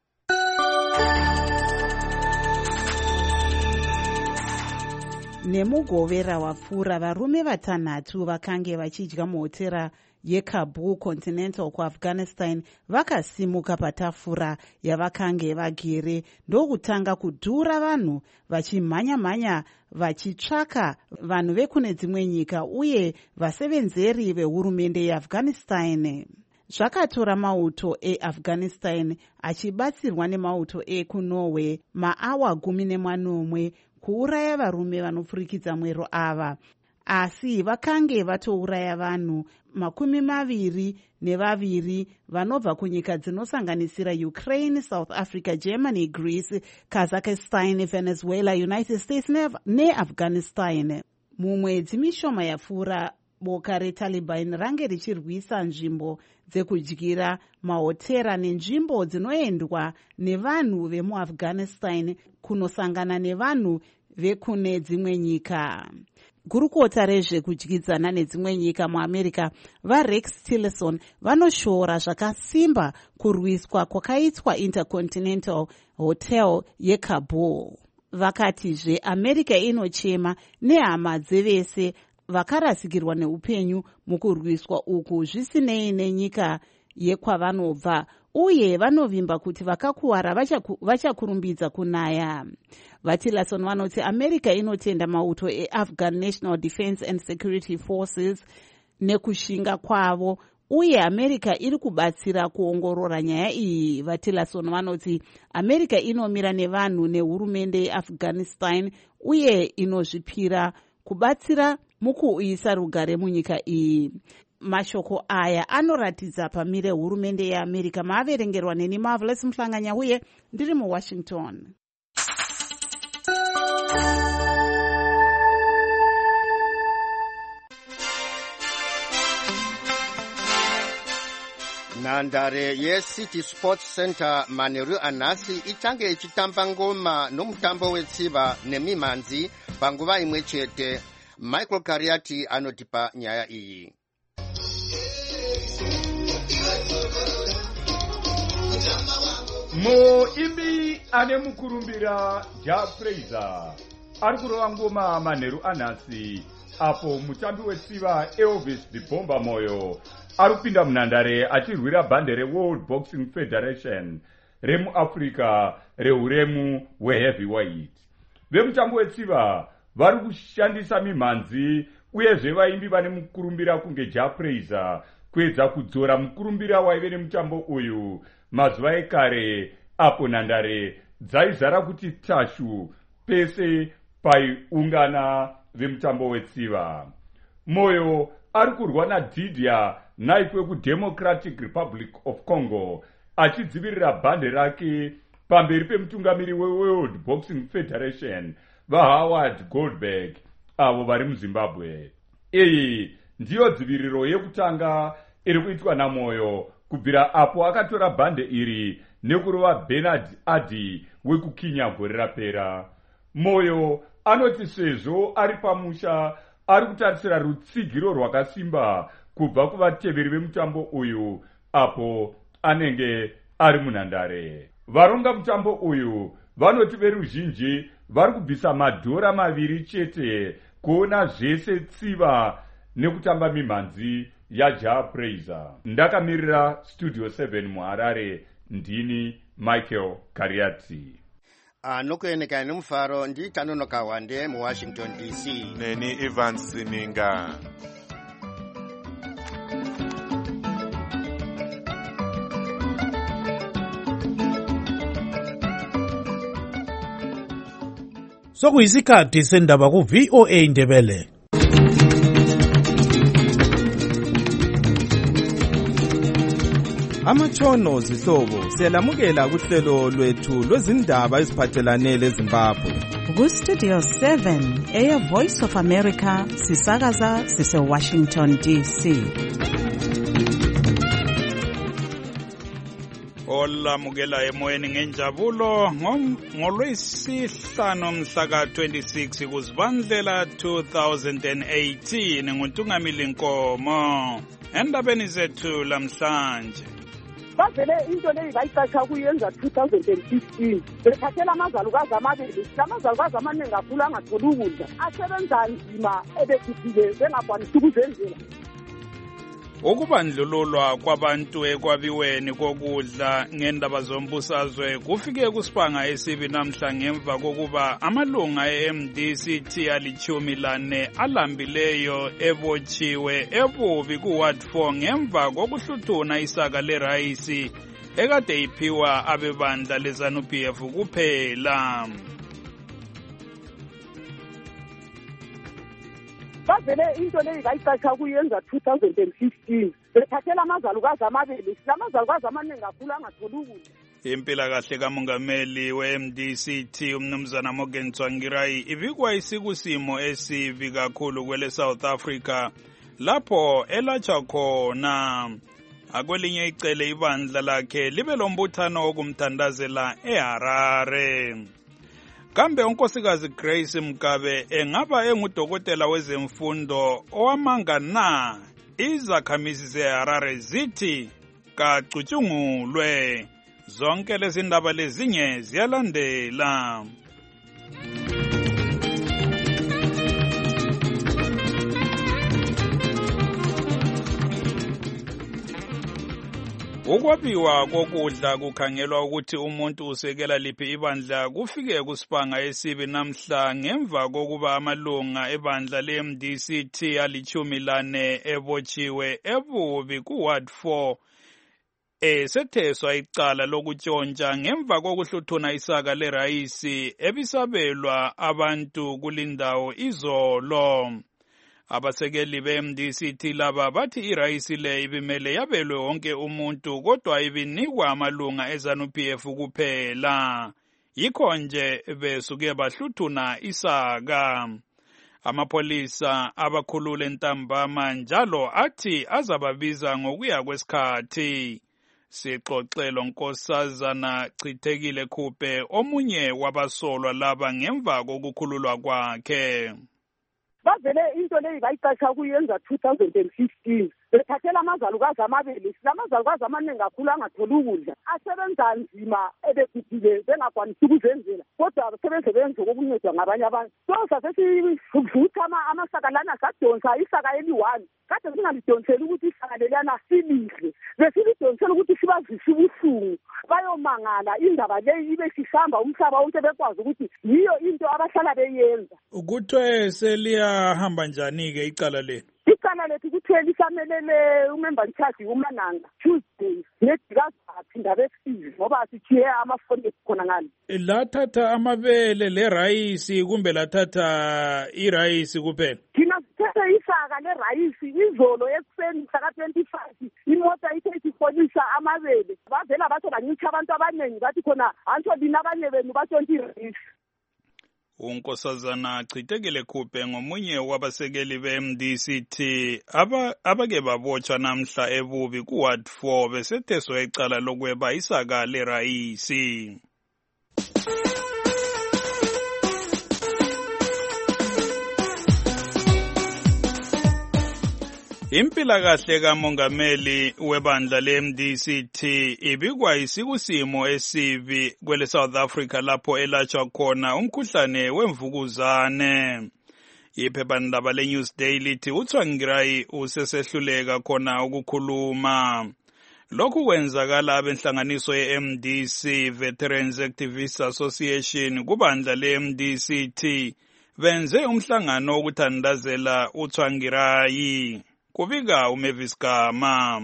Nemugovera wapfuura varume vatanhatu vakange vachidya muhotera yeKabul Continental kuAfghanistan vakasimuka patafura yavakange vagere ndokutanga kudhura vanhu vachimhanya-mhanya vachitsvaka vanhu vekune dzimwe nyika uye vasevenzeri vehurumende yeAfghanistan. Zvakatora mauto eAfghanistan achibatsirwa nemauto ekuNorway maawa 14 kuuraya varume vanopfurikidza mwero ava, asi vakange vatouraya vanhu 22 vanobva kunyika dzinosanganisira Ukraine, South Africa, Germany, Greece, Kazakhstan, Venezuela, United States neAfghanistan. Mumwedzi mishoma yapfuura, boka reTaliban range richirwisa nzvimbo dzekudyira, mahotera nenzvimbo dzinoendwa nevanhu vemuAfghanistan kunosangana nevanhu vekune dzimwe nyika. Gurukota rezvekudyidzana nedzimwe nyika muAmerica vaRex Tillerson vanoshora zvakasimba kurwiswa kwakaitwa Intercontinental Hotel yeKabul. Vakatizve America inochema nehama dzevese vakarasikirwa neupenyu mukurwiswa uku zvisinei nenyika yekwavanobva, uye vanovimba kuti vakakuwara vachakurumbidza kunaya. VaTillerson vanoti America inotenda mauto eAfghan National Defense and Security Forces nekushinga kwavo, uye America iri kubatsira kuongorora nyaya iyi. VaTillerson vanoti America inomira nevanhu nehurumende yeAfghanistan uye inozvipira kubatsira mukuuyisa rugare munyika iyi. Mashoko aya anoratidza pamire hurumende yeAmerica. Maaverengerwa neni Marvelous Mhlanganya uye ndiri muWashington. Nhandare yeCity Sports Center manheru anhasi ichange ichitamba ngoma nomutambo wetsiva nemimhanzi panguva imwe chete. Michael Kariati anotipa nyaya iyi. Muimbi ane mukurumbira Jafreza ari kurova ngoma manheru anhasi, apo mutambi wetsiva Elvis the Bomber Moyo ari kupinda munhandare achirwira bhande reWorld Boxing Federation remuAfrica reuremu hweheavyweight. Vemutambo wetsiva vari kushandisa mimhanzi uyezve vaimbi vane mukurumbira kunge Jafreza kuedza kudzora mukurumbira waive nemutambo uyu mazuva ekare, apo nhandare dzaizara kuti tashu pese paiungana vemutambo wetsiva. Moyo ari kurwa naDidier Naif wekuDemocratic Republic of Congo achidzivirira bhande rake pamberi pemutungamiri weWorld Boxing Federation vaHoward Goldberg avo vari muZimbabwe. Iyi ndiyo dziviriro yekutanga iri kuitwa naMoyo kubvira apo akatora bhande iri nekurova Bernard Adi wekukenya gore rapera. Moyo anoti sezvo ari pamusha ari kutarisira rutsigiro rwakasimba kubva kuvateveri vemutambo uyu apo anenge ari munhandare. Varonga mutambo uyu vanoti veruzhinji vari kubvisa madhora 2 chete kuona zvese tsiva nekutamba mimhanzi yaJapraiser. Ndakamirira Studio 7 muHarare, ndini Michael Kariati. Anokueneka nemufaro nditanonoka wande muWashington DC. Neni Evans Sininga. Sokuyisikhathi sendaba ku VOA Ndebele. Amatshono zihlobo siyalamukela kuhlelo lwethu lwezindaba eziphathelane leZimbabwe. Ku Studio 7 Air Voice of America sisakaza sise Washington DC. Olamukela emoyeni ngenjabulo ngolwesihlanu mhla ka-26 kuZibandlela 2018 nguNtungamili Nkomo. Endabeni zethu lamhlanje. Bavele into leyi bayiqasha kuyenza 2015 bethathela amazalukazi amabili lamazalukazi amaningi kakhulu angatholi ukudla asebenza nzima ebekufile bengakwanisi ukuzenzela. Ukubandlululwa kwabantu ekwabiweni kokudla ngendaba zombusazwe kufike kusipanga esibi namhla ngemva kokuba amalunga eMDCT ali-14 alambileyo ebotshiwe ebubi kuWard 4 ngemva kokuhluthuna isaka lerayisi ekade iphiwa abebandla leZANU-PF kuphela. Bavele into leyi bayiqasha kuyenza 2015 bethathela amazalukazi amabili lamazalukazi amaningi kakhulu angatholi ukudla. Impilakahle kamongameli we-MDCT umnumzana Morgan Tsvangirai ivikwa isikusimo esibi kakhulu kwele South Africa lapho elatshwa khona. Akwelinye icele ibandla lakhe libe lombuthano wokumthandazela eHarare. Kambe unkosikazi Grace Mugabe engaba engudokotela wezemfundo owamanga na? Izakhamizi zeHarare zithi kacutshungulwe. Zonke lezi ndaba lezinye ziyalandela. Ukwabiwa kokudla kukhangelwa ukuthi umuntu usekela liphi ibandla kufike kusipanga esibi namhla ngemva kokuba amalunga ebandla leMDCT ali-14 ebotshiwe ebubi kuWard 4 esetheswa icala lokutshontsha ngemva kokuhluthuna isaka lerayisi ebisabelwa abantu kulindawo izolo. Abasekeli beMDCT laba bathi irayisi le ibimele yabelwe wonke umuntu kodwa ibinikwa amalunga eZANU-PF kuphela. Yikho nje besuke bahluthuna isaka. Amapolisa abakhulule entambama njalo athi azababiza ngokuya kwesikhathi. Sixoxelo Nkosazana Chithekile Khuphe omunye wabasolwa laba ngemva kokukhululwa kwakhe. Bavele into leyi bayiqasha kuyenza 2015 bethathela amazalukazi amabili lamazalukazi amaningi kakhulu angatholi ukudla asebenza nzima ebekufile bengakwanisi ukuzenzela kodwa sebenze kokuncedwa ngabanye abantu. So sasesivutha amasaka lana sadonsa isaka eli-1 kade singalidonseli ukuthi isaka lelana silihle besilidonsela ukuthi sibazise ubuhlungu bayomangala indaba leyi ibe sihamba umhlaba wonke bekwazi ukuthi yiyo into abahlala beyenza. Ukuthe seliyahamba njani-ke icala lenu? Icala lethu kuthiwe lisamelele umember ncharge uMananga Tuesday nedikazaphinda besizi ngoba sithiye amafoni khona ngani. Lathatha amabele lerayisi kumbe lathatha irayisi kuphela? Thina sithethe isaka lerayisi izolo ekuseni saka-25 imota ithe isifolisa amabele bavela batsho banyitsha abantu abaningi bathi khona antsho lina abanye benu batshontsha irayisi. Unkosazana Chithekile Khuphe ngomunye wabasekeli beMDCT abake babotshwa namhla ebubi kuWard 4 besetheswa icala lokweba isaka lerayisi. Impilakahle kamongameli webandla le-MDCT ibikwa isikusimo esibi kwele South Africa lapho elatshwa khona umkhuhlane wemvukuzane. Iphephandaba le-Newsday lithi uTsvangirai usesehluleka khona ukukhuluma. Lokhu kwenzakala abenhlanganiso ye-MDC Veterans Activists Association kubandla le-MDCT benze umhlangano wokuthandazela uTsvangirai. Kubika uMavis Gama.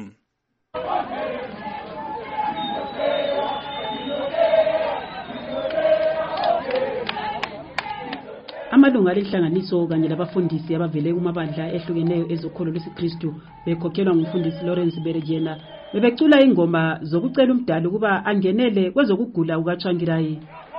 Amalunga alehlanganiso kanye labafundisi abavele kumabandla ehlukeneyo ezokholo lwesiKristu bekhokhelwa ngumfundisi Lawrence Berejena bebecula ingoma zokucela umdali kuba angenele kwezokugula kukaTsvangirai.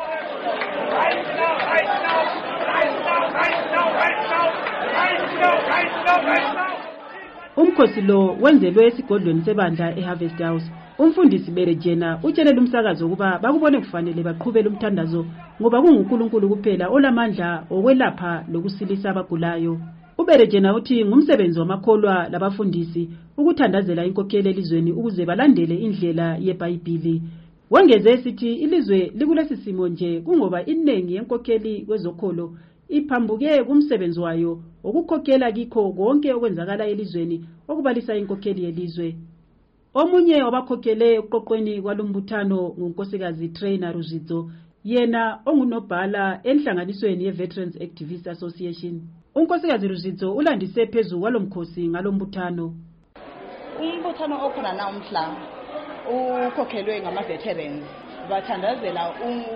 Umkhosi lo wenzelwe esigodlweni sebandla eHarvest House. Umfundisi Berejena utshelela umsakazo ukuba bakubone kufanele baqhubele umthandazo ngoba kunguNkulunkulu kuphela olamandla okwelapha lokusilisa abagulayo. UBerejena uthi ngumsebenzi wamakholwa labafundisi ukuthandazela inkokheli elizweni ukuze balandele indlela yeBhayibhili. Wengeze esithi ilizwe likulesi simo nje kungoba inengi yenkokheli kwezokholo iphambuke kumsebenzi wayo okukhokhela kikho konke okwenzakala elizweni okubalisa inkokheli yelizwe. Omunye wabakhokhele uqoqweni kwalombuthano ngunkosikazi Trainer Ruzidzo, yena ongunobhala enhlanganisweni ye-Veterans Activists Association. Unkosikazi Ruzidzo ulandise phezu kwalomkhosi ngalombuthano. Umbuthano okhona namhla ukhokhelwe ngama-veterans bathandazela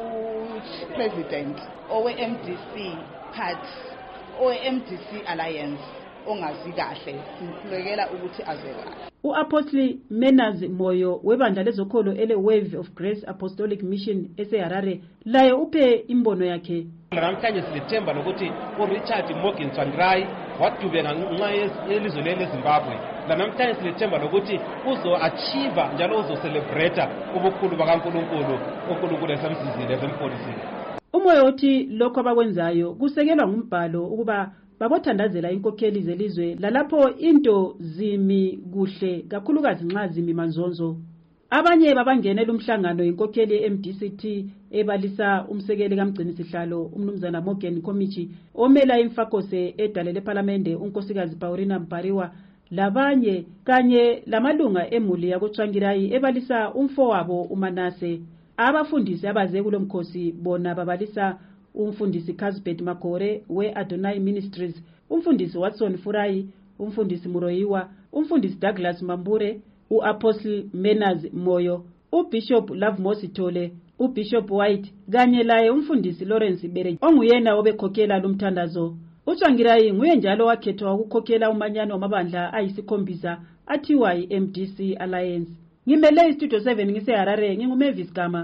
u-president owe-MDC party owe-MDC alliance ongazi kahle sikhulekela ukuthi azwe kahle. U-Apostle Menas Moyo webandla lezokholo ele-Wave of Grace Apostolic Mission eseHarare laye uphe imbono yakhe. Namhlanje silethemba lokuthi uRichard Morgan Tsvangirai wadubeka ngenxa yelizwe leZimbabwe. Namhlanje silethemba lokuthi uzo-achieve njalo uzo-celebrate ubukhulu bakaNkulunkulu uNkulunkulu esemsizile esemfolisile. Umoya uthi lokho abakwenzayo kusekelwa ngumbhalo ukuba babothandazela inkokheli zelizwe lalapho into zimi kuhle kakhulukazi nxa zimi manzonzo. Abanye babangenela umhlangano inkokheli ye-MDCT ebalisa umsekeli kamgcinisihlalo umnumzana Morgan Komichi omela imfakose edale leParlamente unkosikazi Paulina Mpariwa labanye kanye lamalunga emuli yakoTsvangirai ebalisa umfowabo uManase. Abafundisi abaze kulomkhosi bona babalisa umfundisi Casbet Makore we-Adonai Ministries, umfundisi Watson Furai, umfundisi Muroiwa, umfundisi Douglas Mambure, u-Apostle Menas Moyo, uBishop Love Mositole, uBishop White kanye laye umfundisi Lawrence Berejena onguyena obekhokhela lumthandazo. uTsvangirai nguye njalo wakhethwa ukukhokhela umanyano wamabandla ayisikhombisa athiwa yi-MDC Alliance. Ngimele iStudio 7 ngiseHarare nginguMavis Gama.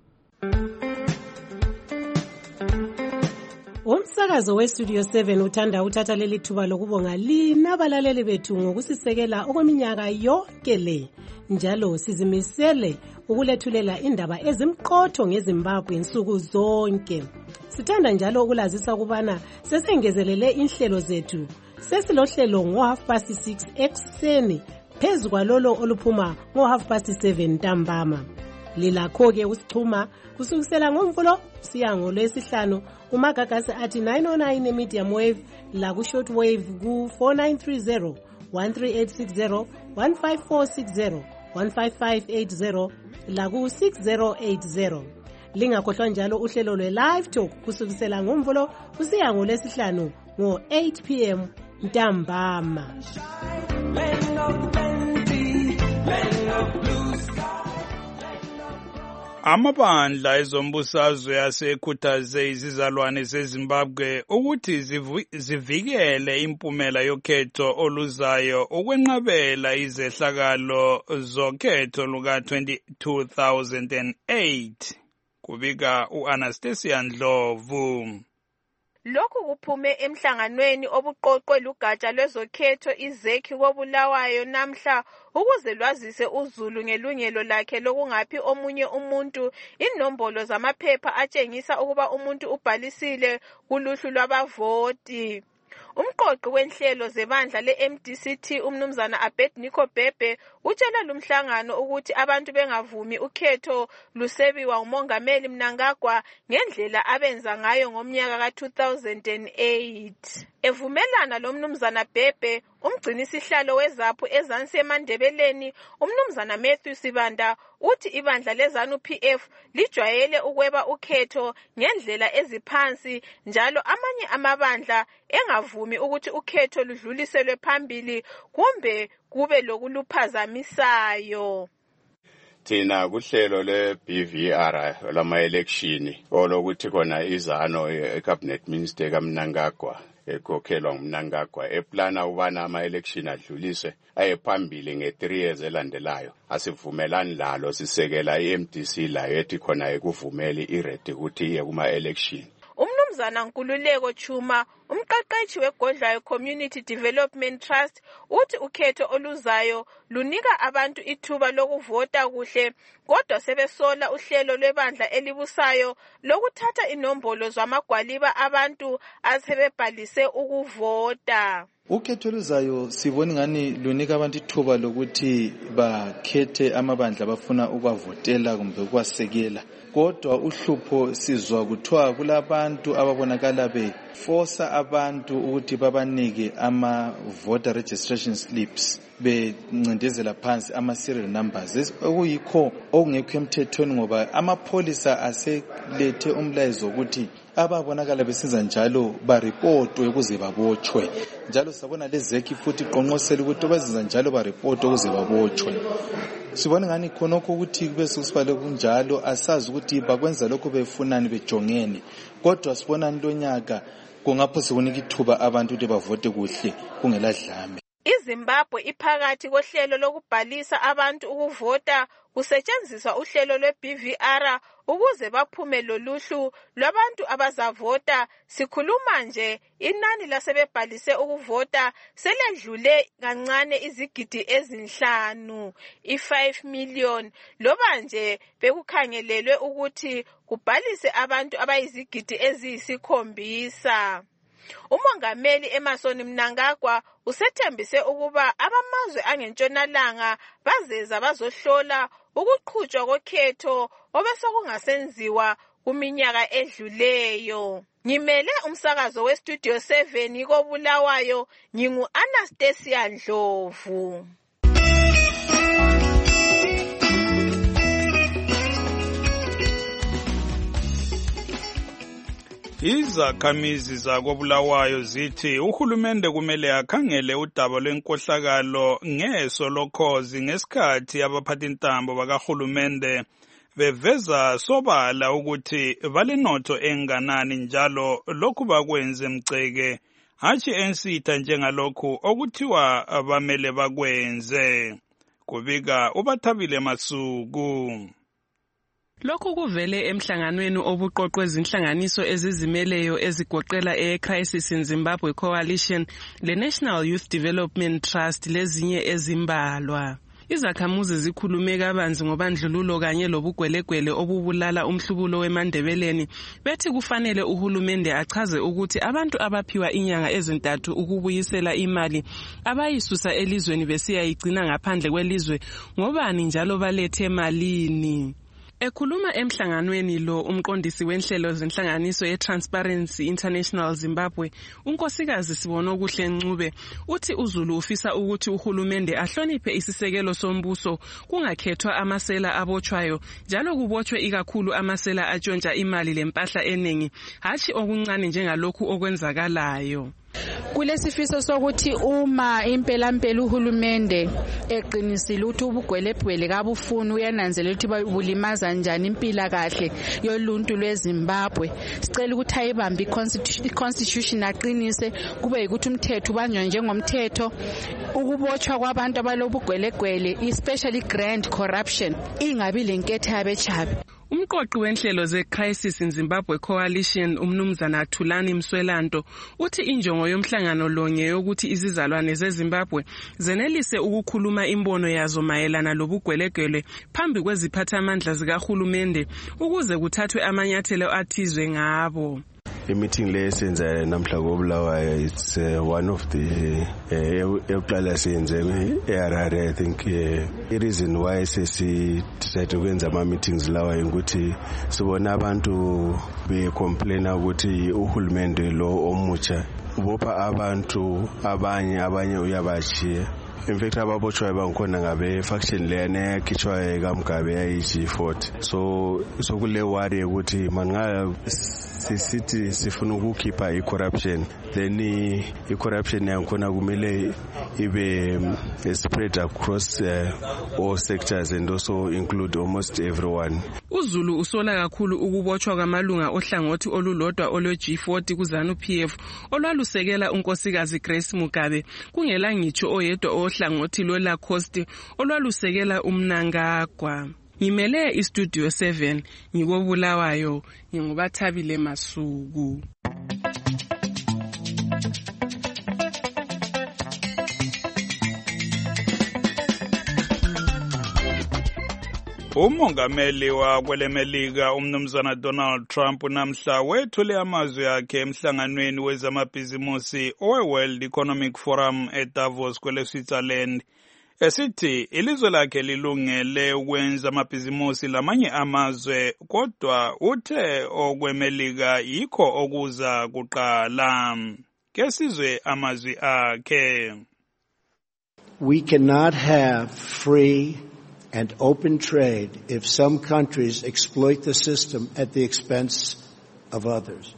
Umsakazo weStudio 7 uthanda uthatha leli thuba lokubonga lina abalaleli bethu ngokusisekela okweminyaka yonke le. Njalo sizimisele ukulethulela indaba ezimqotho ngeZimbabwe nsuku zonke. Sithanda njalo ukulazisa ukubana sesengezelele inhlelo zethu. Sesilohlelo ngo-6:30 ekseni phezu kwalolo oluphuma ngo-7:30 ntambama. Lilakho-ke usichuma kusukisela ngoMvulo siya ngoLwesihlanu umagagasi athi 909 medium wave la ku short wave ku 4930 13860 15460 15580 la ku 6080. Lingakhohlwa njalo uhlelo lwe-live talk kusukisela ngoMvulo kusiya ngoLwesihlanu ngo-8 p.m. ntambama. Amabandla ezombusazwe asekhuthaze izizalwane zeZimbabwe ukuthi zivikele impumela yokhetho oluzayo ukwenqabela izehlakalo zokhetho luka-2008. Kubika u-Anastasia Ndlovu. Lokhu kuphume emhlanganweni obuqoqwe lugatsha lwezokhetho izekhi koBulawayo namhla ukuze lwazise uZulu ngelungelo lakhe lokungaphi omunye umuntu inombolo zamaphepha atshengisa ukuba umuntu ubhalisile kuluhlu lwabavoti. Umqoqi wenhlelo zebandla le-MDCT umnumzana Abednego Bhebhe utshela lumhlangano ukuthi abantu bengavumi ukhetho lusebiwa umongameli Mnangagwa ngendlela abenza ngayo ngomnyaka ka-2008. Evumelana lo mnumzana Bhebhe, umgcinisihlalo wezaphu ezansi eMandebeleni umnumzana Matthew Sibanda uthi ibandla leZANU-PF lijwayele ukweba ukhetho ngendlela eziphansi njalo amanye amabandla engavumi ukuthi ukhetho ludluliselwe phambili kumbe kube lokuluphazamisayo. Thina kuhlelo le-BVR lama-election olokuthi khona izano e-cabinet minister kaMnangagwa ekhokhelwa nguMnangagwa eplana ubana ama-election adlulise ayephambili nge-3 years elandelayo. Asivumelani lalo, sisekela i-MDC layo ethi khona ekuvumeli iredi ukuthi iye kuma-election. Umnumzana Nkululeko Chuma, umqeqeshi weGodlayo Community Development Trust, uthi ukhetho oluzayo lunika abantu ithuba lokuvota kuhle, kodwa sebesola uhlelo lwebandla elibusayo lokuthatha inombolo zamagwaliba abantu asebebhalise ukuvota. Ukhetho oluzayo sibona ngani lunika abantu ithuba lokuthi bakhethe amabandla abafuna ukwavotela kumbe ukwasekela. Kodwa uhlupho sizwa kuthiwa kulabantu ababonakala beforsa abantu ukuthi babanike ama-voter registration slips bencindezela phansi ama-serial numbers, okuyikho okungekho emthethweni ngoba amapholisa aselethe umlayezo ukuthi ababonakala besenza njalo baripotwe ukuze babotshwe. Njalo sabona lezeki futhi iqonqosela ukuthi abazenza njalo baripotwe ukuze babotshwe. Sibona ngani khonokho ukuthi kube sokusibale kunjalo, asazi ukuthi bakwenza lokho befunani bejongene, kodwa sibona ntonyaka kungapho sikunika ithuba abantu ukuthi bavote kuhle kungeladlame. iZimbabwe iphakathi kohlelo lokubhalisa abantu ukuvota kusetshenziswa uhlelo lwe-BVR ukuze baphume loluhlu lwabantu abazavota. Sikhuluma nje inani lasebebhalise ukuvota seledlule kancane izigidi ezinhlanu, i-5 million, loba nje bekukhangelelwe ukuthi kubhalise abantu abayizigidi eziyisi-7. Umongameli Emmerson Mnangagwa usethembise ukuba abamazwe angentshonalanga bazeza bazohlola ukuqhutshwa kokhetho obesokungasenziwa kuminyaka edluleyo. Ngimele umsakazo weStudio 7 koBulawayo, ngingu-Anastasia Ndlovu. Izakhamizi zakoBulawayo zithi uhulumende kumele akhangele udaba lwenkohlakalo ngeso lokhozi ngesikhathi abaphathintambo bakahulumende beveza sobala ukuthi balenotho enganani njalo lokhu bakwenze mceke hatshi ensitha njengalokhu okuthiwa bamele bakwenze. Kubika uBathabile Masuku. Lokhu kuvele emhlanganweni obuqoqwe izinhlanganiso ezizimeleyo ezigoqela eCrisis in Zimbabwe Coalition, le-National Youth Development Trust lezinye ezimbalwa. Izakhamuzi zikhulume kabanzi ngobandlululo kanye lobugwelegwele obubulala umhlubulo weMandebeleni, bethi kufanele uhulumende achaze ukuthi abantu abaphiwa inyanga ezintathu ukubuyisela imali abayisusa elizweni besiyayigcina ngaphandle kwelizwe ngobani njalo balethe malini. Ekhuluma emhlanganweni lo, umqondisi wenhlelo zenhlanganiso ye-Transparency International Zimbabwe, unkosikazi Sibonokuhle Ncube, uthi uZulu ufisa ukuthi uhulumende ahloniphe isisekelo sombuso kungakhethwa amasela abotshwayo njalo kubotshwe ikakhulu amasela atshontsha imali lempahla eningi, hatshi okuncane njengalokhu okwenzakalayo. Kulesifiso sokuthi uma impela uhulumende eqinisile ukuthi ubugwelepwele kabufuni uyananzelela ukuthi bulimaza njani impila kahle yoluntu lweZimbabwe, sicela ukuthi ayibambe i-constitution aqinise kube ukuthi umthetho ubanjwa njengomthetho, ukubotshwa kwabantu abalobugwelegwele especially grand corruption ingabi lenketho yabechabe. Umqoqi wenhlelo ze-Crisis in Zimbabwe Coalition, umnumzana Thulani Mswelanto, uthi injongo yomhlangano lo ngeyokuthi izizalwane zeZimbabwe zenelise ukukhuluma imbono yazo mayelana lobugwelegwele phambi kweziphathamandla zikahulumende ukuze kuthathwe amanyathelo athizwe ngabo. meeting lesenza namhla koBulawayo, it's one of the eqala senze eHarare. I think the reason why sesi decide ukwenza ama meetings lawa ukuthi sibona abantu be complain ukuthi uhulumende lo omutsha ubopha abantu abanye uyabashiya. In fact, ababoshwayo bangikhona ngabe faction leyana yakhitshwayo kaMgabe yayi-G40. So kule worry ukuthi mangabe sisithi sifuna ukukhipha i-corruption, then i-corruption yangikhona kumele ibe spread across all sectors and also include almost everyone. uZulu usola kakhulu ukubotshwa kwamalunga ohlangothi olulodwa olwe-G40 kuZANU-PF olwalusekela unkosikazi Grace Mugabe, kungela ngitsho oyedwa ohlangothi lweLacoste olwalusekela uMnangagwa. Ngimele iStudio 7 ngikoBulawayo, nginguBathabile Masuku. Umongameli wakwelemelika umnumzana Donald Trump namhla wethule amazwi akhe emhlanganweni wezamabhizimusi owe-World Economic Forum eDavos kwele-Switzerland, esithi ilizwe lakhe lilungele ukwenza amabhizimusi lamanye amazwe, kodwa uthe okwemelika yikho okuza kuqala. Kesizwe amazwi akhe. We cannot have free and open trade if some countries exploit the system at the expense of others.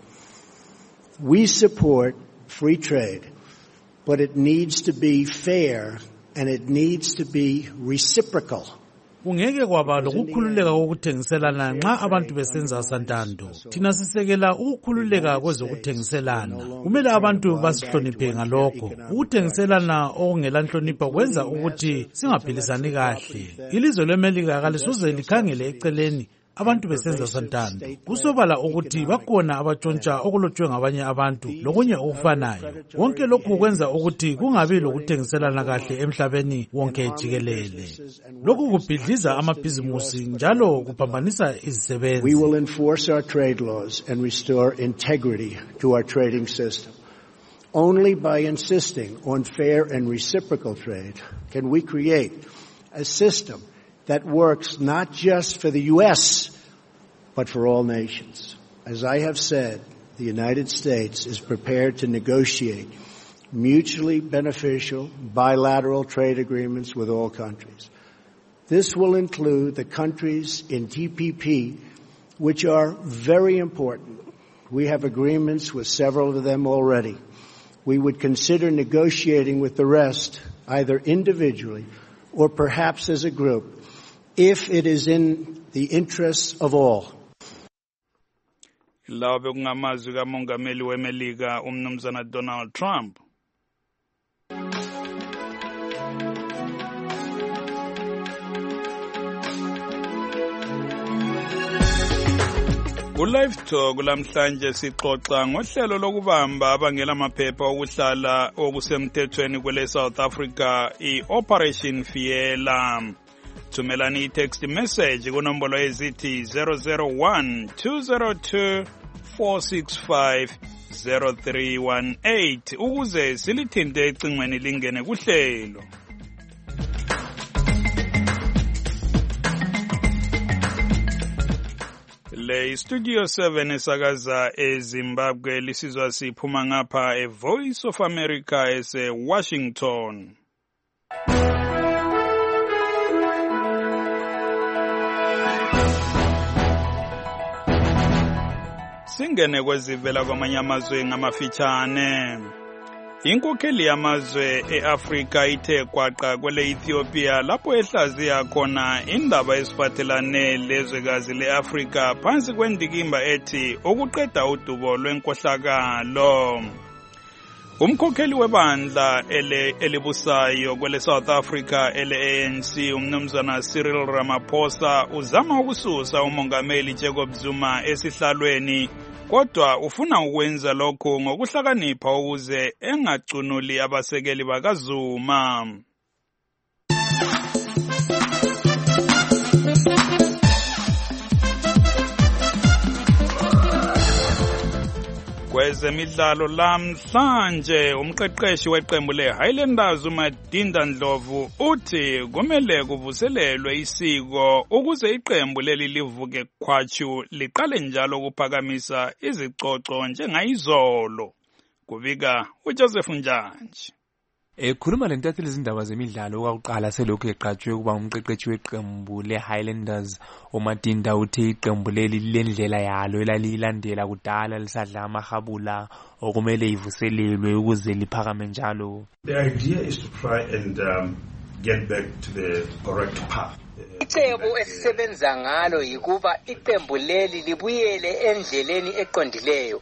We support free trade, but it needs to be fair and it needs to be reciprocal. Kungeke kwaba lokukhululeka kokuthengiselana nxa abantu besenza santando. Thina sisekela ukukhululeka kwezokuthengiselana. Kumele abantu basihloniphe ngalokho. Ukuthengiselana okungela nhlonipho kwenza ukuthi singaphilisani kahle. Ilizwe leMelika kalisoze likhangele eceleni abantu besenza santando. Kusobala ukuthi bakhona abatshontsha okulotshwe ngabanye abantu lokunye okufanayo. Wonke lokhu kwenza ukuthi kungabi lokuthengiselana kahle emhlabeni wonke jikelele. Lokhu kubhidliza amabhizimusi njalo kuphambanisa izisebenzi. We will enforce our trade laws and restore integrity to our trading system. Only by insisting on fair and reciprocal trade can we create a system that works not just for the U.S., but for all nations. As I have said, the United States is prepared to negotiate mutually beneficial bilateral trade agreements with all countries. This will include the countries in TPP, which are very important. We have agreements with several of them already. We would consider negotiating with the rest, either individually or perhaps as a group, if it is in the interests of all. Lawa bekungamazwi kamongameli weMelika umnumzana Donald Trump. Live Talk lamhlanje sixoxa ngohlelo lokubamba abangela amaphepha okuhlala okusemthethweni kwele South Africa i-Operation Fiela. Thumelani i-text message kunombolo ezithi 001-202-465-0318 ukuze silithinte ecingweni lingene kuhlelo. Le Studio 7 esakaza eZimbabwe lisizwa siphuma ngapha eVoice of America ese-Washington. Singene kwezivela kwamanye amazwe ngamafitshane. Inkokheli yamazwe eAfrika ithe kwaqa kwele Ethiopia lapho ehlaziya khona indaba esiphathelane lezwekazi leAfrika phansi kwendikimba ethi ukuqeda udubo lwenkohlakalo. Umkhokheli webandla elibusayo kwele South Africa ele-ANC umnumzana Cyril Ramaphosa uzama ukususa umongameli Jacob Zuma esihlalweni, kodwa ufuna ukwenza lokho ngokuhlakanipha ukuze engacunuli abasekeli bakaZuma. Kwezemidlalo lamhlanje umqeqeshi weqembu leHighlanders uMadinda Ndlovu uthi kumele kuvuselelwe isiko ukuze iqembu leli livuke khwatshu liqale njalo ukuphakamisa izicoco njengayizolo. Kubika uJoseph Njanji. Ekhuluma lentatheli izindaba zemidlalo kwakuqala selokhu eqatshwe kuba umqeqeshi weqembu leHighlanders uMadinda uthe iqembu leli lendlela yalo elalilandela kudala lisadla amahabula okumele ivuselelwe ukuze liphakame njalo. The idea is to try and get back to the correct path. Icebo esisebenza ngalo yikuba iqembu leli libuyele endleleni eqondileyo.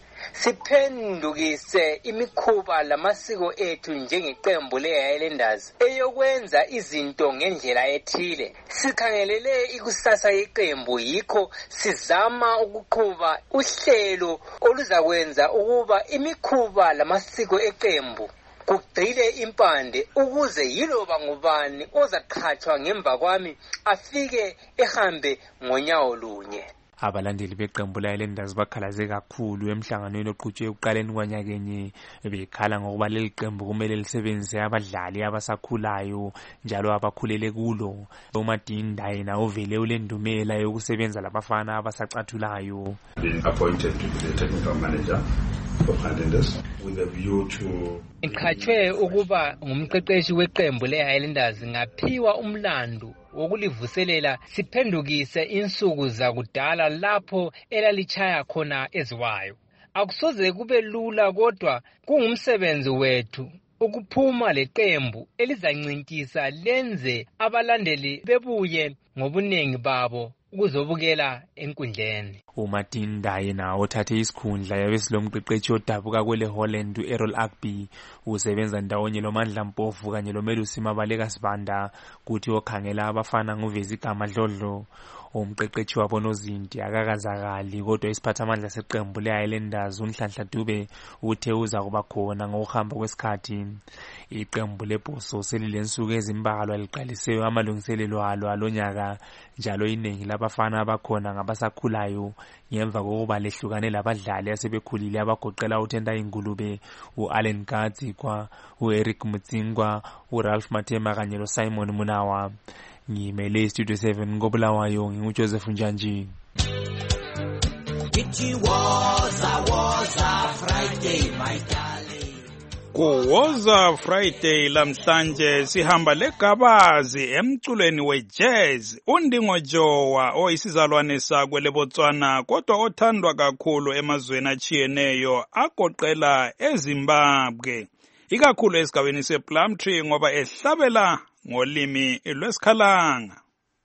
Siphendukise imikhuba lamasiko ethu njengeqembu leHighlanders eyokwenza izinto ngendlela ethile. Sikhangelele ikusasa yeqembu yikho sizama ukuqhuba uhlelo oluzakwenza ukuba imikhuba lamasiko eqembu kugcile impande ukuze yiloba ngubani ozaqhathwa ngemva kwami afike ehambe ngonyawo lunye. Abalandeli beqembu leHighlanders bakhalaze kakhulu emhlanganweni oqhutshwe ekuqaleni kwanyakenye bekhala ngokuba leli qembu kumele lisebenzise abadlali abasakhulayo njalo abakhulele kulo. uMadinda yena uvele ulendumela yokusebenza labafana abasacathulayo. Being appointed to be the technical manager of Highlanders with a view to Iqhatshwe ukuba ngumqeqeshi weqembu leHighlanders ngaphiwa umlando wokulivuselela siphendukise insuku zakudala lapho elalichaya khona eziwayo. Akusoze kube lula kodwa kungumsebenzi wethu ukuphuma leqembu elizancintisana lenze abalandeli bebuye ngobunengi babo ukuzobukela enkundleni. uMadinda yena othathe isikhundla yabesilomqeqeshi odabuka kwele Holland uErrol Agby usebenza ndawonye loMandla Mpofu kanye loMelusi Mabaleka Sibanda kuthi okhangela abafana nguVezigama Dlodlo. Umqeqeshi wabo nozinti akakazakali kodwa isiphathamandla seqembu leHighlanders uNhlanhla Dube uthe uza kuba khona ngokuhamba kwesikhathi. Iqembu leBhoso selilensuku ezimbalwa liqalise amalungiselelo alo alonyaka njalo iningi labafana abakhona ngabasakhulayo ngemva kokuba lehlukane labadlali asebekhulile abagoqela uThenda Ingulube, uAllen Gadzikwa, uEric Mutsingwa, uRalph Mathema kanye loSimon Munawa. Ngimele Studio 7 ngobulawayo nginguJoseph Njanji. It was a Friday my darling. Kuwoza Friday lamhlanje sihamba legabazi emculweni wejazz. Undingo Jowa oyisizalwane sakwe leBotswana kodwa othandwa kakhulu emazweni achiyeneyo agoqela eZimbabwe. Ikakhulu esigabeni sePlumtree ngoba ehlabela ngolimi lwesikhalanga.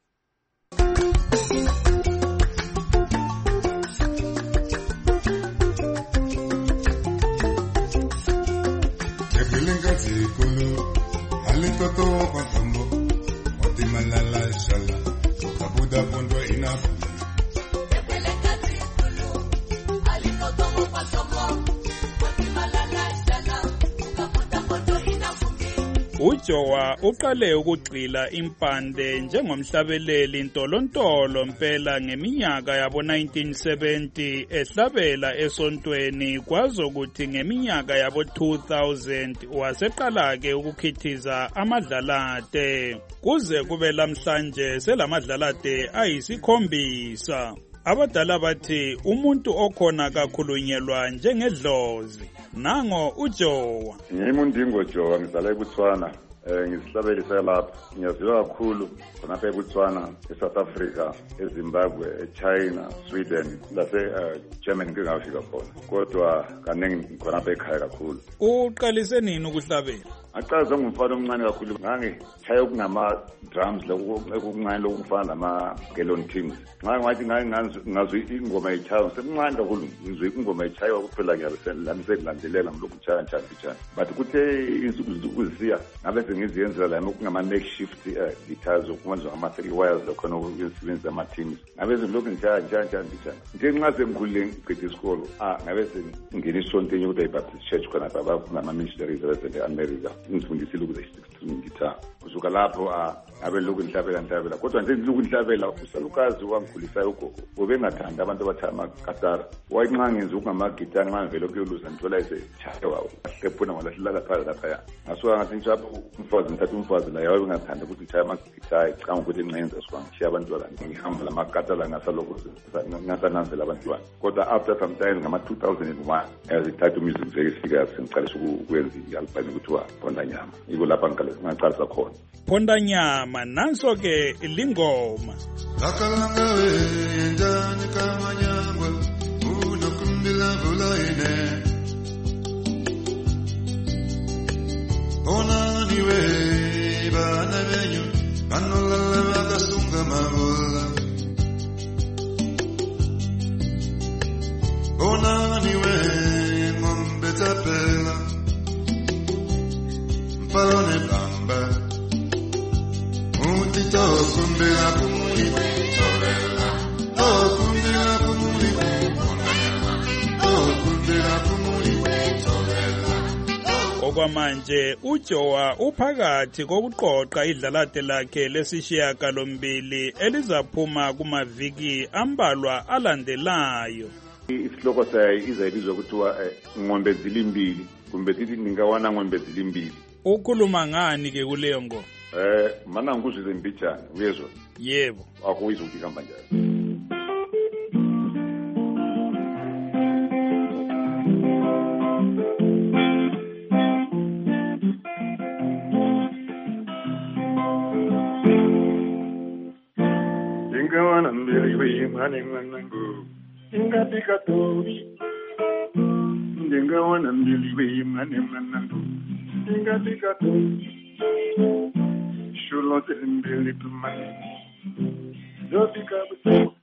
Ebelengazi kulu alitoto kwatambo otimalala shala okabuda bondo inafu. Ebelengazi kulu alitoto kwatambo otimalala shala okabuda bondo inafu. uJowa uqale ukugxila impande njengomhlabeleli ntolontolo mpela ngeminyaka yabo 1970 ehlabela esontweni kwazokuthi ngeminyaka yabo 2000 waseqala ke ukukhithiza amadlalade kuze kube lamhlanje selamadlalade ayisikhombisa. Abadala bathi umuntu okhona kakhulunyelwa njengedlozi. Nango uJowa. Ngimi Undingo Jowa ngizala eBotswana. Ngisihlabeli selapha. Ngiyaziwa kakhulu khonapha eBotswana, eSouth Africa, eZimbabwe, eChina, Sweden, Germany ngingafika khona. Kodwa kaningi khonapha ekhaya kakhulu. Uqalise nini ukuhlabela? Aqaza ngumfana omncane kakhulu ngangishaya okungama drums lokuncane lokufana nama Gelon Kings. Ngathi ngazwe ingoma echayo semncane kakhulu ngizwe ingoma echayo kuphela ngiyalandelela ngilokhu chaya njani. But kuthe insuku zokuzisiya ngabe sengiziyenzela la okungama makeshift guitars okwenza ama 3 wires lokhona ukusebenzisa ama teams. Ngabe ngilokhu njani. Nje nxa sengikhulile ngiqedwe isikolo ngabe sengingena isonto enye kuthi iBaptist Church khona baba kunama missionaries eAmerica. ngifundisile ukuze guitar kusuka lapho abe lokhu ngihlabela kodwa nje lokhu ngihlabela usalukazi wangikhulisayo ugogo ubengathanda abantu abathaya amakatara wayinxa ngenza ukungamagitari manje lokuyoluza ngithola esechayewa hlephuna ngoba hlala phakathi lapha ngasuka ngathi njalo ngithatha umfazi la yawe ngathanda ukuthi ngithaya amagitari cha ukuthi ngenza sikwangishaya abantwana ngihamba lamakatara ngasalokho ngasananzela abantwana kodwa after some time ngama 2001 yazithatha umusic sefika sengiqalisa ukwenza i-album ekuthiwa Phondanyama iko lapha ngaqalisa khona Phondanyama nanso ke lingoma Lakalanga we njani kama nyangwa unokumbila vulaine Onani we bana benyu manolala makasunga mavula Onani we ngombe tapela Mpalone bamba Tokumbila kumuli torela Tokumbila kumuli Tokumbila kumuli torela Okwamanje uJowa uphakathi kokuqoqa idlalate lakhe lesishiyagalombili elizaphuma kumaviki ambalwa alandelayo. Isihloko sayo izayibizwa kuthiwa ng'ombe zilimbili kumbe sithi ningawana ng'ombe zilimbili. Ukhuluma ngani ke kuleyo ngoma? Mana ngikuzwe mbijana uyezwa? Yebo. Akuyizwa ukuthi ihamba njani. Ingawana mbili wimane mwanangu ingapika tobi Ingawana mbili wimane mwanangu ingapika tobi Shulote mbili tumani Zopika buto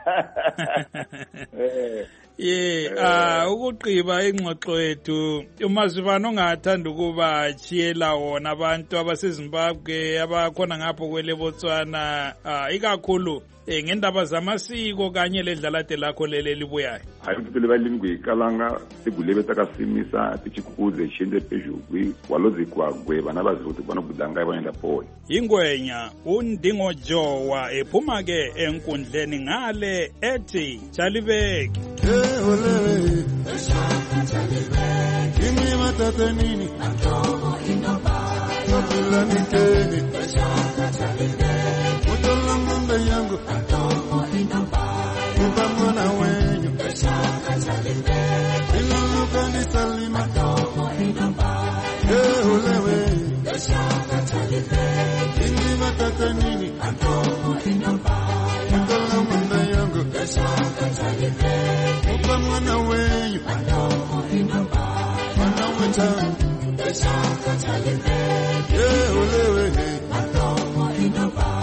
ukuqiba ingxoxo yethu umazibano ongathanda ukuba chiyela wona abantu abaseZimbabwe abakhona ngapho kwele Botswana ikakhulu ngendaba zamasiko kanye ledlalate lakho lele libuyayo hayi ukuthi balingwe kalanga sigulebe takasimisa tichikuze shinde pejugwi walozikwa gwe bana bazuthi bona budanga yabona phone ingwenya undingo Jowa ephuma ke enkundleni ngale ethi Chalibeke olewe Chalibeke kimi matata nini antomo inoba Topila nikeni Chalibeke Utola ngombe yangu antomo inoba Upamona wenyu Chalibeke Iluluka ni salima antomo inoba olewe Chalibeke kimi matata nini antomo inoba Utola ngombe yangu Chalibeke Upamona wenyu antomo inoba Mwana weta Chalibeke olewe antomo inoba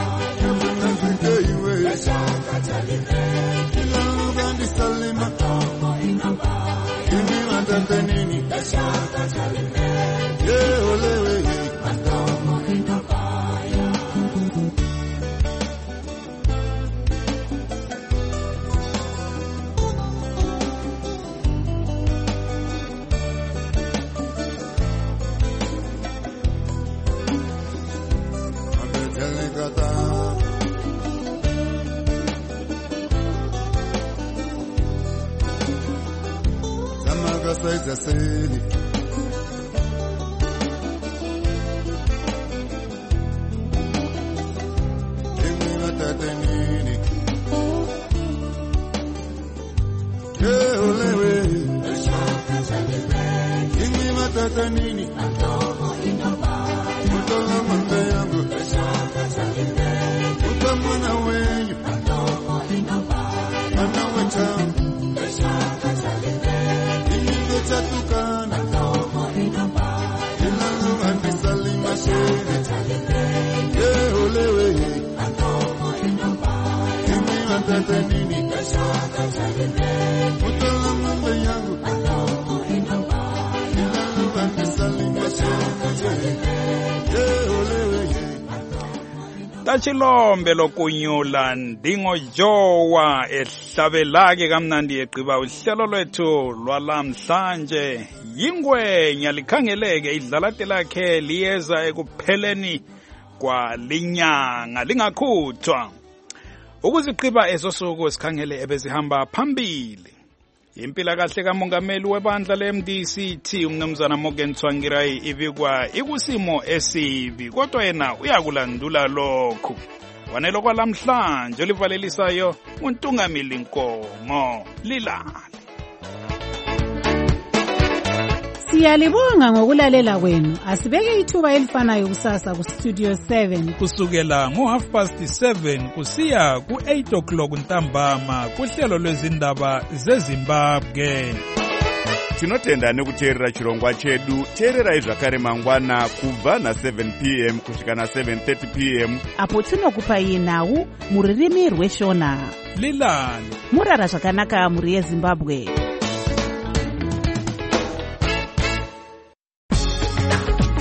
Ilaluga ni salima antomo inoba Kimi matata nini olewe antomo inoba Saiza seni Kimi matata nini olewe Kimi matata nini Utola ngombe yangu Utamwana wenyu Mana weta Chatukana antomo inoba Ilaluga ni salima shene olewe antomo inoba Kimi matata nini Utola ngombe yangu antomo inoba Ilaluga ni salima shene olewe Tachilombe lokunyula ndingo Jowa ehlabelake kamnandi egqiba uhlelo lwethu lwalamhlanje yingwenya likhangeleke idlalate lakhe liyeza ekupheleni kwalinyanga lingakhuthwa. Ukuziqiba ezosuku sikhangele ebezihamba phambili. Impilakahle kamongameli webandla le-MDC umnumzana Morgan Tsvangirai ibikwa ikusimo esibi, kodwa yena uyakulandula lokhu. Wanelo kwalamhlanje olivalelisayo uNtungamili Nkomo Lilale. Siyalibonga ngokulalela kwenu. Asibeke ithuba elifanayo kusasa ku Studio 7 kusukela ngo7:30 kusiya ku8:00 ntambama kuhlelo lwezindaba zeZimbabwe. Tinotenda nekuteerera chirongwa chedu. Teererai zvakare mangwana kubva na7 p.m. kusvika na7:30 p.m. apo tinokupai nhau muririmi rweshona. Lilale murara zvakanaka muri yeZimbabwe.